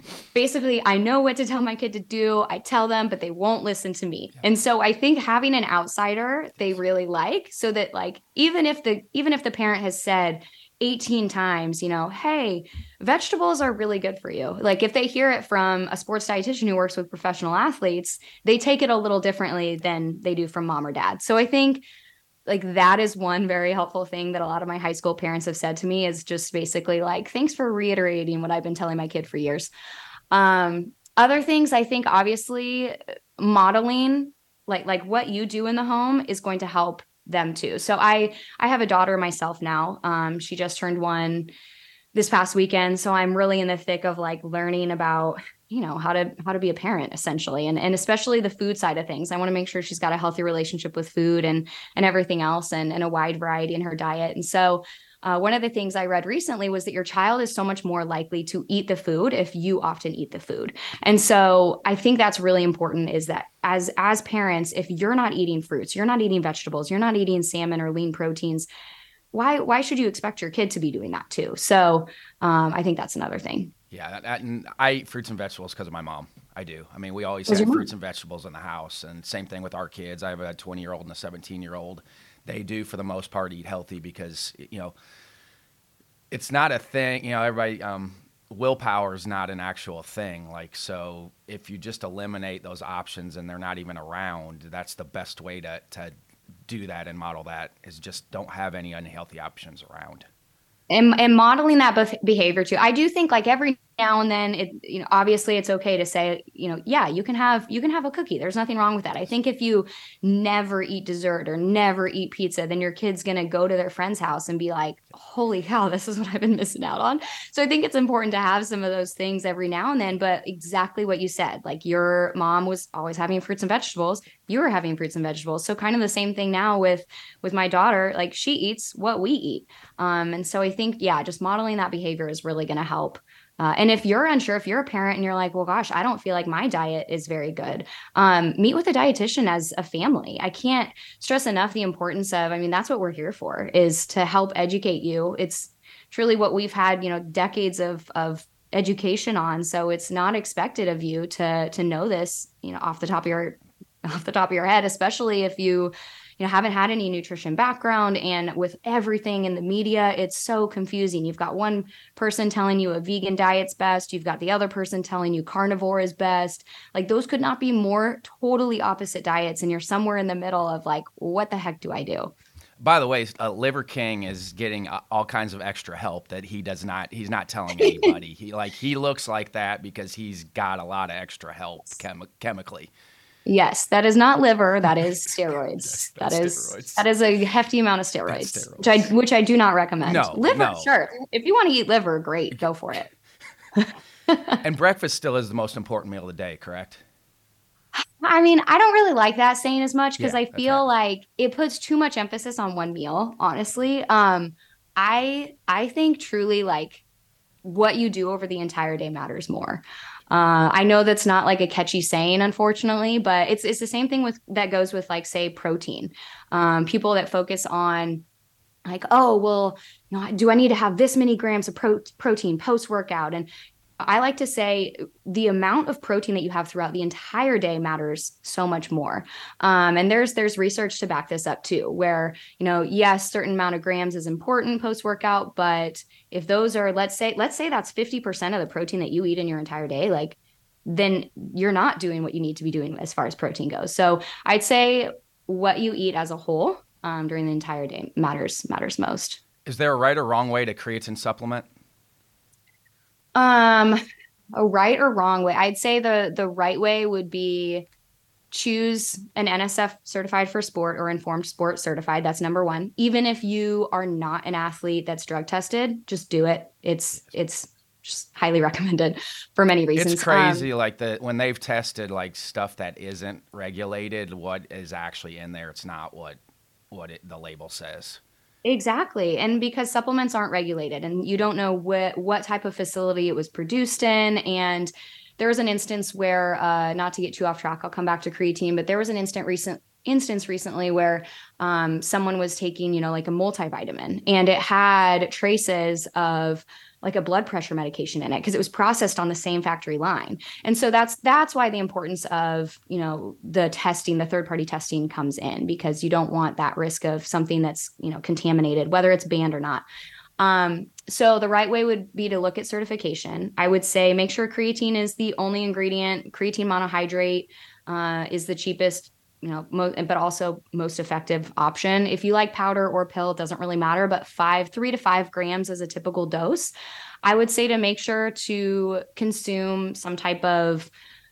basically, I know what to tell my kid to do. I tell them, but they won't listen to me. Yeah. And so I think having an outsider they really like, so that like even if the even if the parent has said eighteen times, you know, hey, vegetables are really good for you. Like if they hear it from a sports dietitian who works with professional athletes, they take it a little differently than they do from mom or dad. So I think like that is one very helpful thing that a lot of my high school parents have said to me, is just basically like, thanks for reiterating what I've been telling my kid for years. Um, other things, I think obviously modeling like like what you do in the home is going to help them too. So I I have a daughter myself now. Um, she just turned one this past weekend, so I'm really in the thick of like learning about, you know, how to how to be a parent essentially, and and especially the food side of things. I want to make sure she's got a healthy relationship with food and and everything else, and and a wide variety in her diet. And so Uh, one of the things I read recently was that your child is so much more likely to eat the food if you often eat the food. And so I think that's really important, is that as as parents, if you're not eating fruits, you're not eating vegetables, you're not eating salmon or lean proteins, why why should you expect your kid to be doing that too? So um, I think that's another thing. Yeah, that, and I eat fruits and vegetables because of my mom. I do. I mean, we always have fruits and vegetables in the house, and same thing with our kids. I have a twenty-year-old and a seventeen-year-old. They do, for the most part, eat healthy because, you know, it's not a thing, you know, everybody, um, willpower is not an actual thing. Like, so if you just eliminate those options and they're not even around, that's the best way to, to do that and model that, is just don't have any unhealthy options around. And, and modeling that bef- behavior too. I do think like every now and then, it, you know, obviously it's okay to say, you know, yeah, you can have, you can have a cookie. There's nothing wrong with that. I think if you never eat dessert or never eat pizza, then your kid's going to go to their friend's house and be like, holy cow, this is what I've been missing out on. So I think it's important to have some of those things every now and then, but exactly what you said, like your mom was always having fruits and vegetables. You were having fruits and vegetables. So kind of the same thing now with, with my daughter, like she eats what we eat. Um, and so I think, yeah, just modeling that behavior is really going to help. Uh, and if you're unsure, if you're a parent and you're like, well, gosh, I don't feel like my diet is very good, um, meet with a dietitian as a family. I can't stress enough the importance of, I mean, that's what we're here for, is to help educate you. It's truly what we've had, you know, decades of, of education on. So it's not expected of you to, to know this, you know, off the top of your, off the top of your head, especially if you, you know, haven't had any nutrition background. And with everything in the media, it's so confusing. You've got one person telling you a vegan diet's best. You've got the other person telling you carnivore is best. Like those could not be more totally opposite diets. And you're somewhere in the middle of like, what the heck do I do? By the way, uh, Liver King is getting uh, all kinds of extra help that he does not, he's not telling anybody. he like, he looks like that because he's got a lot of extra help chem- chemically. Yes, that is not liver. That is steroids. That's, that that's is steroids. that is a hefty amount of steroids, steroids. which I which I do not recommend. No, liver, no. Sure. If you want to eat liver, great, go for it. And breakfast still is the most important meal of the day, correct? I mean, I don't really like that saying as much because Yeah, I feel right. like it puts too much emphasis on one meal, honestly. Um, I I think truly like what you do over the entire day matters more. Uh, I know that's not like a catchy saying, unfortunately, but it's it's the same thing with that goes with like, say, protein. Um, people that focus on like, oh, well, you know, do I need to have this many grams of pro- protein post-workout? And I like to say the amount of protein that you have throughout the entire day matters so much more. Um, and there's there's research to back this up too, where, you know, yes, certain amount of grams is important post-workout, but if those are, let's say, let's say that's fifty percent of the protein that you eat in your entire day, like, then you're not doing what you need to be doing as far as protein goes. So I'd say what you eat as a whole um, during the entire day matters, matters most. Is there a right or wrong way to creatine supplement? Um, a right or wrong way. I'd say the the right way would be choose an N S F certified for sport or informed sport certified. That's number one. Even if you are not an athlete that's drug tested, just do it. It's it's just highly recommended for many reasons. It's crazy, um, like the when they've tested like stuff that isn't regulated, what is actually in there. It's not what what it, the label says. Exactly. And because supplements aren't regulated and you don't know what, what type of facility it was produced in. And there was an instance where, uh, not to get too off track, I'll come back to creatine, but there was an instant recent instance recently where um, someone was taking, you know, like a multivitamin and it had traces of like a blood pressure medication in it because it was processed on the same factory line. And so that's that's why the importance of, you know, the testing, the third party testing comes in, because you don't want that risk of something that's, you know, contaminated, whether it's banned or not. Um, so the right way would be to look at certification. I would say make sure creatine is the only ingredient. Creatine monohydrate uh, is the cheapest, you know, mo- but also most effective option. If you like powder or pill, it doesn't really matter, but five, three to five grams is a typical dose. I would say to make sure to consume some type of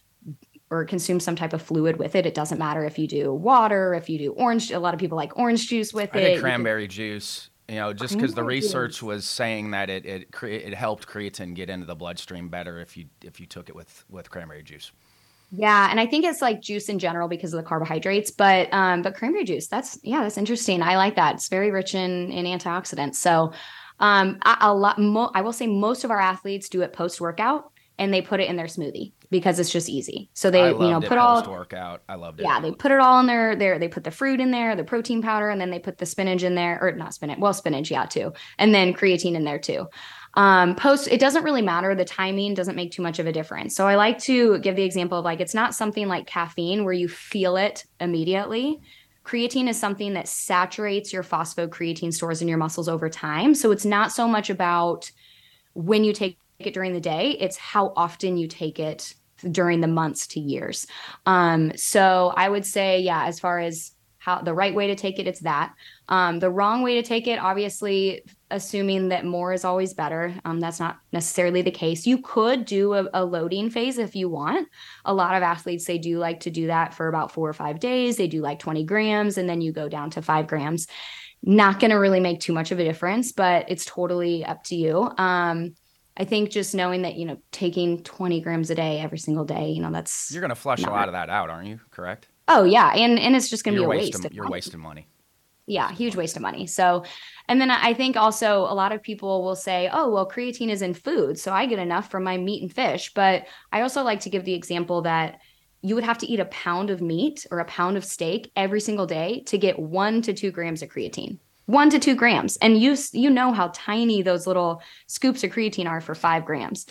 or consume some type of fluid with it. It doesn't matter if you do water, if you do orange. A lot of people like orange juice with I it. did cranberry juice. You know, just because the research juice. was saying that it it cre- it helped creatine get into the bloodstream better if you if you took it with with cranberry juice. Yeah, and I think it's like juice in general because of the carbohydrates, but um, but cranberry juice, that's yeah, that's interesting. I like that. It's very rich in in antioxidants. So, um, a, a lot. Mo- I will say most of our athletes do it post workout, and they put it in their smoothie because it's just easy. So they I you know loved it put all post workout. I loved it. yeah, they put it all in there. There, they put the fruit in there, the protein powder, and then they put the spinach in there, or not spinach, well, spinach, yeah, too, and then creatine in there too. Um, post, it doesn't really matter. The timing doesn't make too much of a difference. So I like to give the example of like it's not something like caffeine where you feel it immediately. Creatine is something that saturates your phosphocreatine stores in your muscles over time. So it's not so much about when you take it during the day; it's how often you take it during the months to years. Um, so I would say, yeah, as far as how the right way to take it, it's that. Um, the wrong way to take it, obviously, assuming that more is always better. Um, that's not necessarily the case. You could do a, a loading phase if you want. A lot of athletes, they do like to do that for about four or five days. They do like twenty grams, and then you go down to five grams. Not going to really make too much of a difference, but it's totally up to you. Um, I think just knowing that, you know, taking twenty grams a day every single day, you know, that's You're going to flush a not, lot of that out, aren't you? Correct? oh yeah. And, and it's just going to be You're a wasting, waste. Of you're money. wasting money. Yeah. Huge waste of money. So, and then I think also a lot of people will say, oh, well, creatine is in food, so I get enough from my meat and fish. But I also like to give the example that you would have to eat a pound of meat or a pound of steak every single day to get one to two grams of creatine. One to two grams. And you, you know how tiny those little scoops of creatine are for five grams.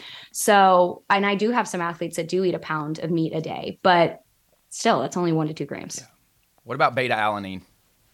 So, and I do have some athletes that do eat a pound of meat a day, but still, it's only one to two grams. Yeah. What about beta alanine?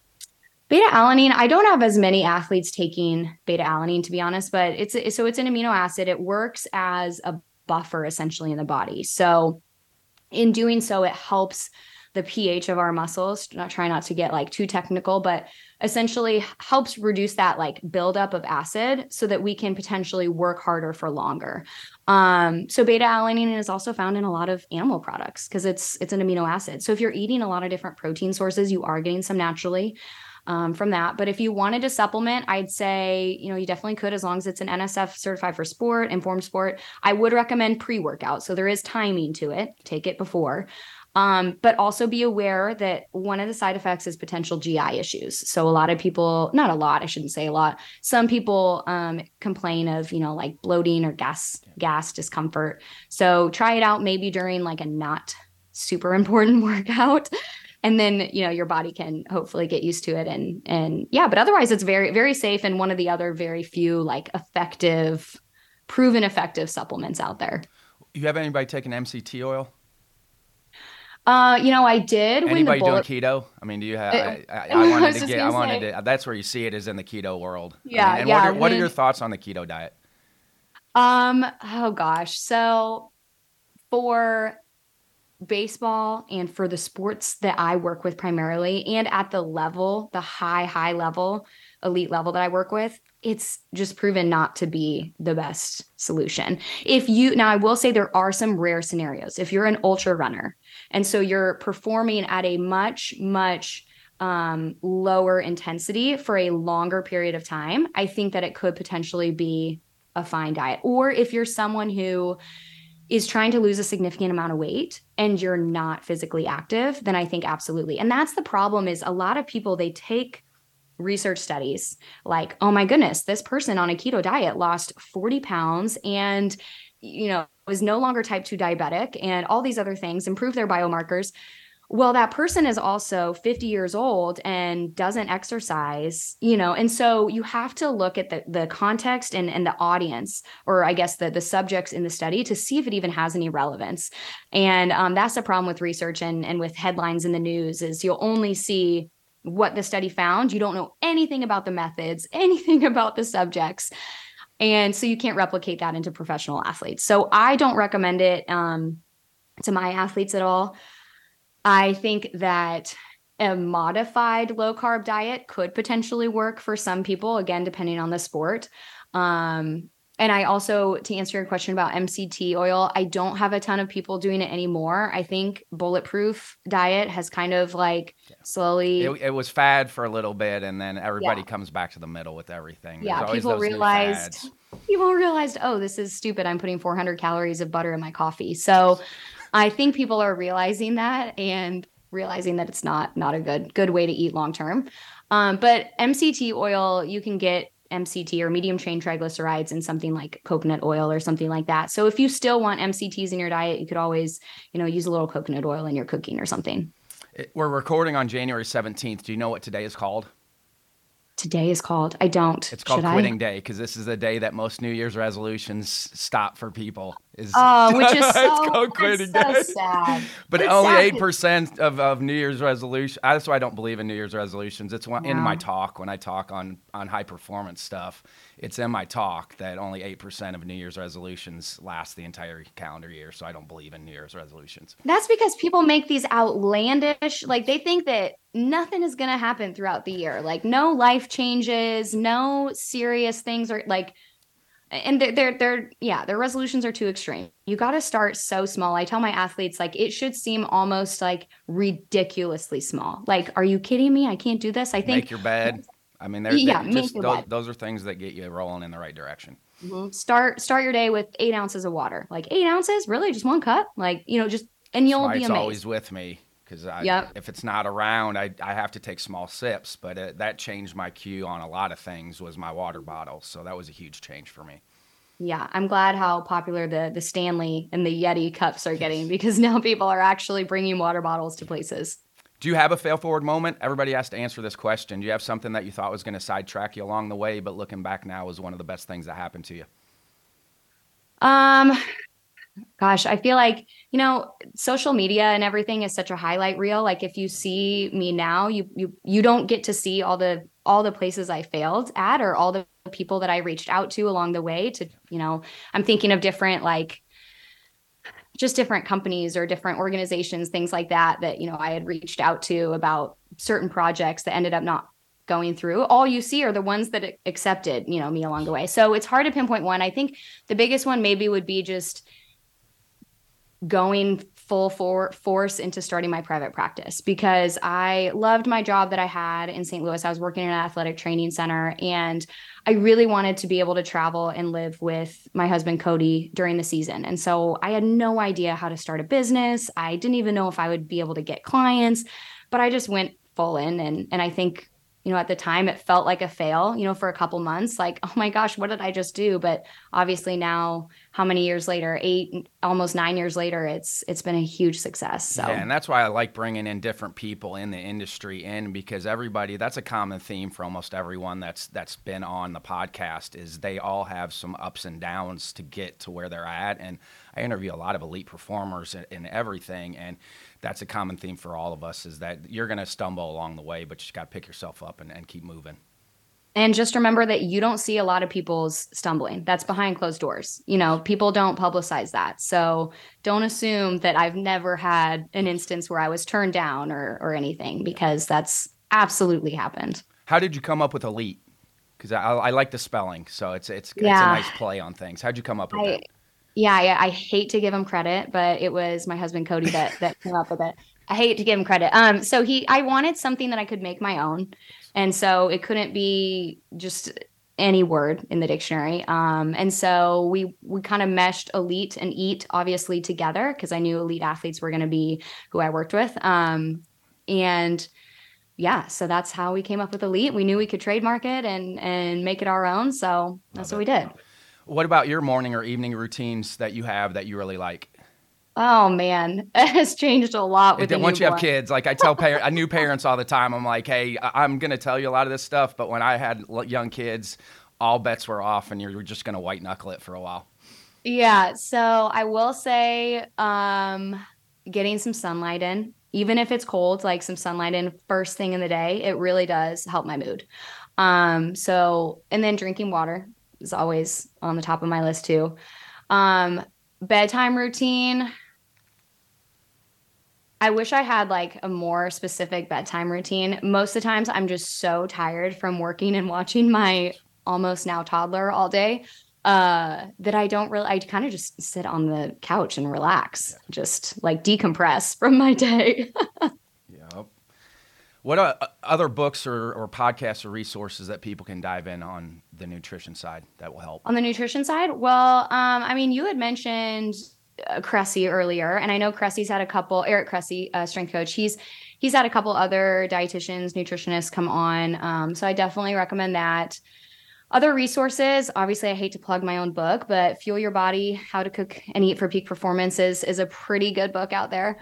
Beta alanine, I don't have as many athletes taking beta alanine, to be honest, but it's, so it's an amino acid. It works as a buffer essentially in the body. So in doing so, it helps the pH of our muscles. Not try not to get like too technical, but essentially helps reduce that like buildup of acid so that we can potentially work harder for longer. Um, so beta alanine is also found in a lot of animal products because it's it's an amino acid. So if you're eating a lot of different protein sources, you are getting some naturally um, from that. But if you wanted to supplement, I'd say, you know, you definitely could, as long as it's an N S F certified for sport, informed sport. I would recommend pre-workout. So there is timing to it. Take it before. Um, but also be aware that one of the side effects is potential G I issues. So a lot of people, not a lot, I shouldn't say a lot. Some people um, complain of, you know, like bloating or gas, gas discomfort. So try it out maybe during like a not super important workout. And then, you know, your body can hopefully get used to it. And, and yeah, but otherwise it's very, very safe. And one of the other very few like effective, proven effective supplements out there. You have anybody taking M C T oil? Uh, you know, I did. Anybody when the bullet- doing keto? I mean, do you have? Uh, I, I, I wanted I to get. I gonna wanted say, to. That's where you see it is in the keto world. Yeah, I mean, and yeah. What are, what are when- your thoughts on the keto diet? Um, oh gosh. So for baseball and for the sports that I work with primarily, and at the level, the high, high level, elite level that I work with, it's just proven not to be the best solution. If you, now I will say there are some rare scenarios. If you're an ultra runner and so you're performing at a much, much um, lower intensity for a longer period of time, I think that it could potentially be a fine diet. Or if you're someone who is trying to lose a significant amount of weight and you're not physically active, then I think absolutely. And that's the problem, is a lot of people, they take research studies like, oh my goodness, this person on a keto diet lost forty pounds and, you know, was no longer type two diabetic and all these other things, improve their biomarkers. Well, that person is also fifty years old and doesn't exercise, you know, and so you have to look at the, the context and, and the audience, or I guess the, the subjects in the study to see if it even has any relevance. And um, that's the problem with research and, and with headlines in the news is you'll only see what the study found. You don't know anything about the methods, anything about the subjects. And so you can't replicate that into professional athletes. So I don't recommend it um, to my athletes at all. I think that a modified low carb diet could potentially work for some people, again, depending on the sport. Um, and I also, to answer your question about M C T oil, I don't have a ton of people doing it anymore. I think Bulletproof diet has kind of like slowly. It, it was fad for a little bit, and then everybody Yeah. comes back to the middle with everything. There's Yeah, always people those new realized fads. people realized, oh, this is stupid. I'm putting four hundred calories of butter in my coffee. So I think people are realizing that and realizing that it's not not a good good way to eat long term. Um, but M C T oil, you can get M C T or medium chain triglycerides in something like coconut oil or something like that. So if you still want M C Ts in your diet, you could always, you know, use a little coconut oil in your cooking or something. It, we're recording on January seventeenth. Do you know what today is called? Today is called, I don't. It's called Should Quitting I? Day, because this is the day that most New Year's resolutions stop for people. Is Oh, which is it's so, called that's Quitting so Day. sad. But It's only sad. eight percent of, of New Year's resolution. That's why I don't believe in New Year's resolutions. It's one, in Wow. my talk when I talk on, on high performance stuff. It's in my talk that only eight percent of New Year's resolutions last the entire calendar year. So I don't believe in New Year's resolutions. That's because people make these outlandish, like they think that nothing is going to happen throughout the year. Like no life changes, no serious things are like, and they're, they're, they're, yeah, their resolutions are too extreme. You got to start so small. I tell my athletes, like, it should seem almost like ridiculously small. Like, are you kidding me? I can't do this. I think. Make your bed. I mean, they're, Yeah, they're make just your those, bed. those are things that get you rolling in the right direction. Mhm. Start, start your day with eight ounces of water. Like eight ounces, really just one cup. Like, you know, just, and That's you'll why be it's amazed. always with me, because Yep. if it's not around, I, I have to take small sips. But it, that changed my cue on a lot of things was my water bottle. So that was a huge change for me. Yeah, I'm glad how popular the the Stanley and the Yeti cups are getting because now people are actually bringing water bottles to places. Do you have a fail forward moment? Everybody has to answer this question. Do you have something that you thought was going to sidetrack you along the way, but looking back now was one of the best things that happened to you? Um, gosh, I feel like, you know, social media and everything is such a highlight reel. Like if you see me now, you you you don't get to see all the all the places I failed at or all the people that I reached out to along the way to, you know, I'm thinking of different like just different companies or different organizations, things like that, that, you know, I had reached out to about certain projects that ended up not going through. All you see are the ones that accepted, you know, me along the way. So it's hard to pinpoint one. I think the biggest one maybe would be just going full for force into starting my private practice because I loved my job that I had in Saint Louis. I was working in an athletic training center and I really wanted to be able to travel and live with my husband, Cody, during the season. And so I had no idea how to start a business. I didn't even know if I would be able to get clients, but I just went full in. And, and I think, you know, at the time it felt like a fail, you know, for a couple months, like, oh my gosh, what did I just do? But obviously now, how many years later, eight, almost nine years later, it's, it's been a huge success. So, yeah, and that's why I like bringing in different people in the industry in because everybody, that's a common theme for almost everyone that's, that's been on the podcast is they all have some ups and downs to get to where they're at. And I interview a lot of elite performers and, and everything. And that's a common theme for all of us is that you're going to stumble along the way, but you just got to pick yourself up and, and keep moving. And just remember that you don't see a lot of people's stumbling. That's behind closed doors. You know, people don't publicize that. So don't assume that I've never had an instance where I was turned down or or anything because that's absolutely happened. How did you come up with elite? Because I, I like the spelling, so it's it's it's Yeah. a nice play on things. How'd you come up with I, that? yeah, I, I hate to give him credit, but it was my husband Cody that that came up with it. I hate to give him credit. Um, so he, I wanted something that I could make my own, and so it couldn't be just any word in the dictionary. Um, and so we we kind of meshed elite and eat obviously together because I knew elite athletes were going to be who I worked with. Um, and yeah, so that's how we came up with elite. We knew we could trademark it and and make it our own. So that's what we did. What about your morning or evening routines that you have that you really like? Oh man, it has changed a lot with it, the once you newborn. have kids. Like I tell par- I new parents all the time, I'm like, hey, I- I'm going to tell you a lot of this stuff, but when I had l- young kids, all bets were off and you're just going to white knuckle it for a while. Yeah, so I will say um getting some sunlight in, even if it's cold, like some sunlight in first thing in the day, it really does help my mood. Um so and then drinking water is always on the top of my list too. Um bedtime routine, I wish I had like a more specific bedtime routine. Most of the times I'm just so tired from working and watching my almost now toddler all day uh that I don't really I kind of just sit on the couch and relax, just like decompress from my day. Yep. What are other books or, or podcasts or resources that people can dive in on the nutrition side that will help? On the nutrition side, well, um, I mean, you had mentioned uh, Cressy earlier, and I know Cressy's had a couple. Eric Cressy, uh, strength coach, he's he's had a couple other dietitians, nutritionists come on. Um, so I definitely recommend that. Other resources, obviously, I hate to plug my own book, but Fuel Your Body: How to Cook and Eat for Peak Performance is, is a pretty good book out there.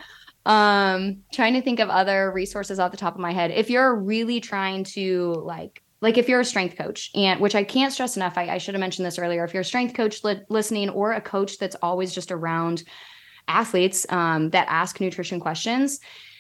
Um, trying to think of other resources off the top of my head. If you're really trying to like, like if you're a strength coach, and which I can't stress enough, I, I should have mentioned this earlier. If you're a strength coach li- listening, or a coach that's always just around athletes um, that ask nutrition questions,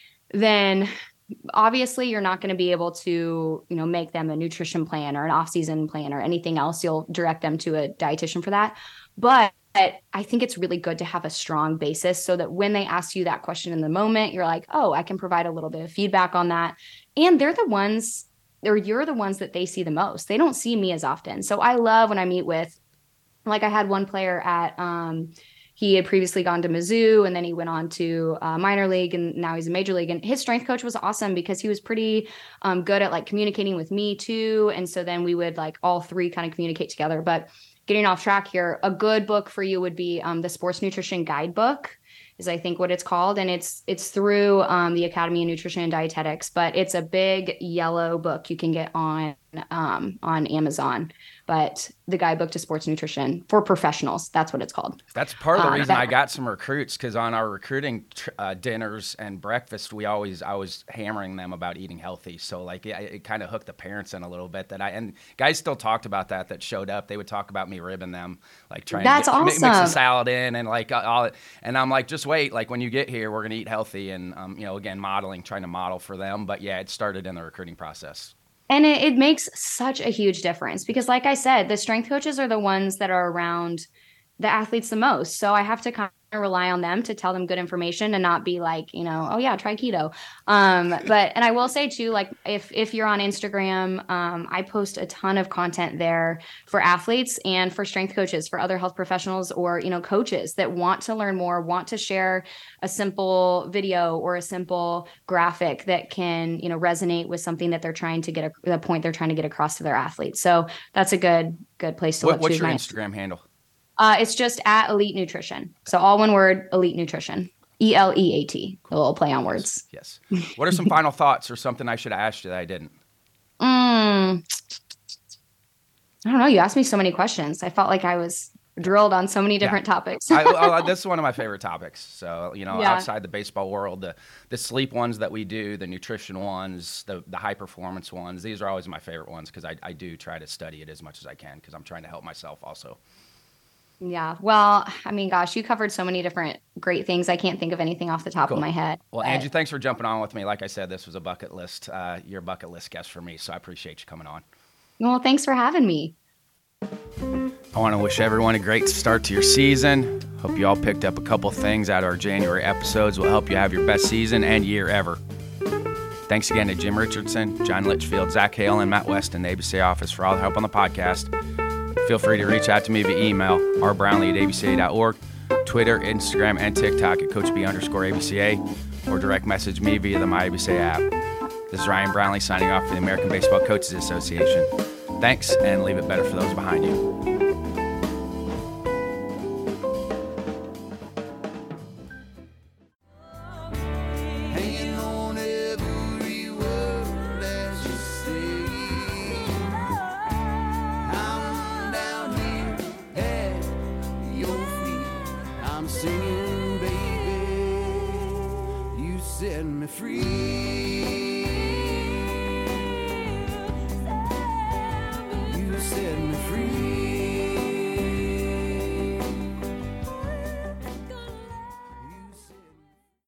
then obviously you're not going to be able to, you know, make them a nutrition plan or an off-season plan or anything else. You'll direct them to a dietitian for that. But I think it's really good to have a strong basis so that when they ask you that question in the moment, you're like, oh, I can provide a little bit of feedback on that. And they're the ones, or you're the ones that they see the most. They don't see me as often. So I love when I meet with, like I had one player at, um, he had previously gone to Mizzou, and then he went on to uh, minor league, and now he's a major league. And his strength coach was awesome because he was pretty um, good at like communicating with me too. And so then we would like all three kind of communicate together. But getting off track here, a good book for you would be um, the Sports Nutrition Guidebook, is I think what it's called. And it's it's through um, the Academy of Nutrition and Dietetics, but it's a big yellow book you can get on um, on Amazon. But the Guidebook to Sports Nutrition for Professionals, that's what it's called. That's part of the Um, reason that- I got some recruits, because on our recruiting tr- uh, dinners and breakfast, we always I was hammering them about eating healthy. So like it, it kind of hooked the parents in a little bit. That I and guys still talked about that. That showed up. They would talk about me ribbing them, like trying That's to get, mi- mix the awesome. salad in and like uh, all. And I'm like, just wait. Like when you get here, we're gonna eat healthy, and um, you know, again, modeling, trying to model for them. But yeah, it started in the recruiting process. And it, it makes such a huge difference because, like I said, the strength coaches are the ones that are around the athletes the most. So I have to kind of rely on them to tell them good information and not be like, you know, oh yeah, try keto. Um, but, and I will say too, like if, if you're on Instagram, um, I post a ton of content there for athletes and for strength coaches, for other health professionals, or, you know, coaches that want to learn more, want to share a simple video or a simple graphic that can, you know, resonate with something that they're trying to get a, the point they're trying to get across to their athletes. So that's a good, good place to What, look. what's to your my- Instagram handle? Uh, it's just at Elite Nutrition. So all one word, Elite Nutrition. E L E A T. A little play on words. Yes. What are some final thoughts or something I should have asked you that I didn't? Mm, I don't know. You asked me so many questions. I felt like I was drilled on so many different Yeah. topics. I, I, this is one of my favorite topics. So, you know, Yeah. outside the baseball world, the, the sleep ones that we do, the nutrition ones, the, the high performance ones, these are always my favorite ones because I, I do try to study it as much as I can because I'm trying to help myself also. Yeah. Well, I mean, gosh, you covered so many different great things. I can't think of anything off the top Cool. of my head. Well, but- Angie, thanks for jumping on with me. Like I said, this was a bucket list. Uh, you're a bucket list guest for me, so I appreciate you coming on. Well, thanks for having me. I want to wish everyone a great start to your season. Hope you all picked up a couple things out of our January episodes. Will help you have your best season and year ever. Thanks again to Jim Richardson, John Litchfield, Zach Hale, and Matt West in the A B C A office for all the help on the podcast. Feel free to reach out to me via email, r brownlee at a b c a dot org, Twitter, Instagram, and TikTok at coachb underscore A B C A, or direct message me via the My A B C A app. This is Ryan Brownlee signing off for the American Baseball Coaches Association. Thanks, and leave it better for those behind you. Hanging on every word that you say. I'm down here at your feet. I'm singing, baby. set me free.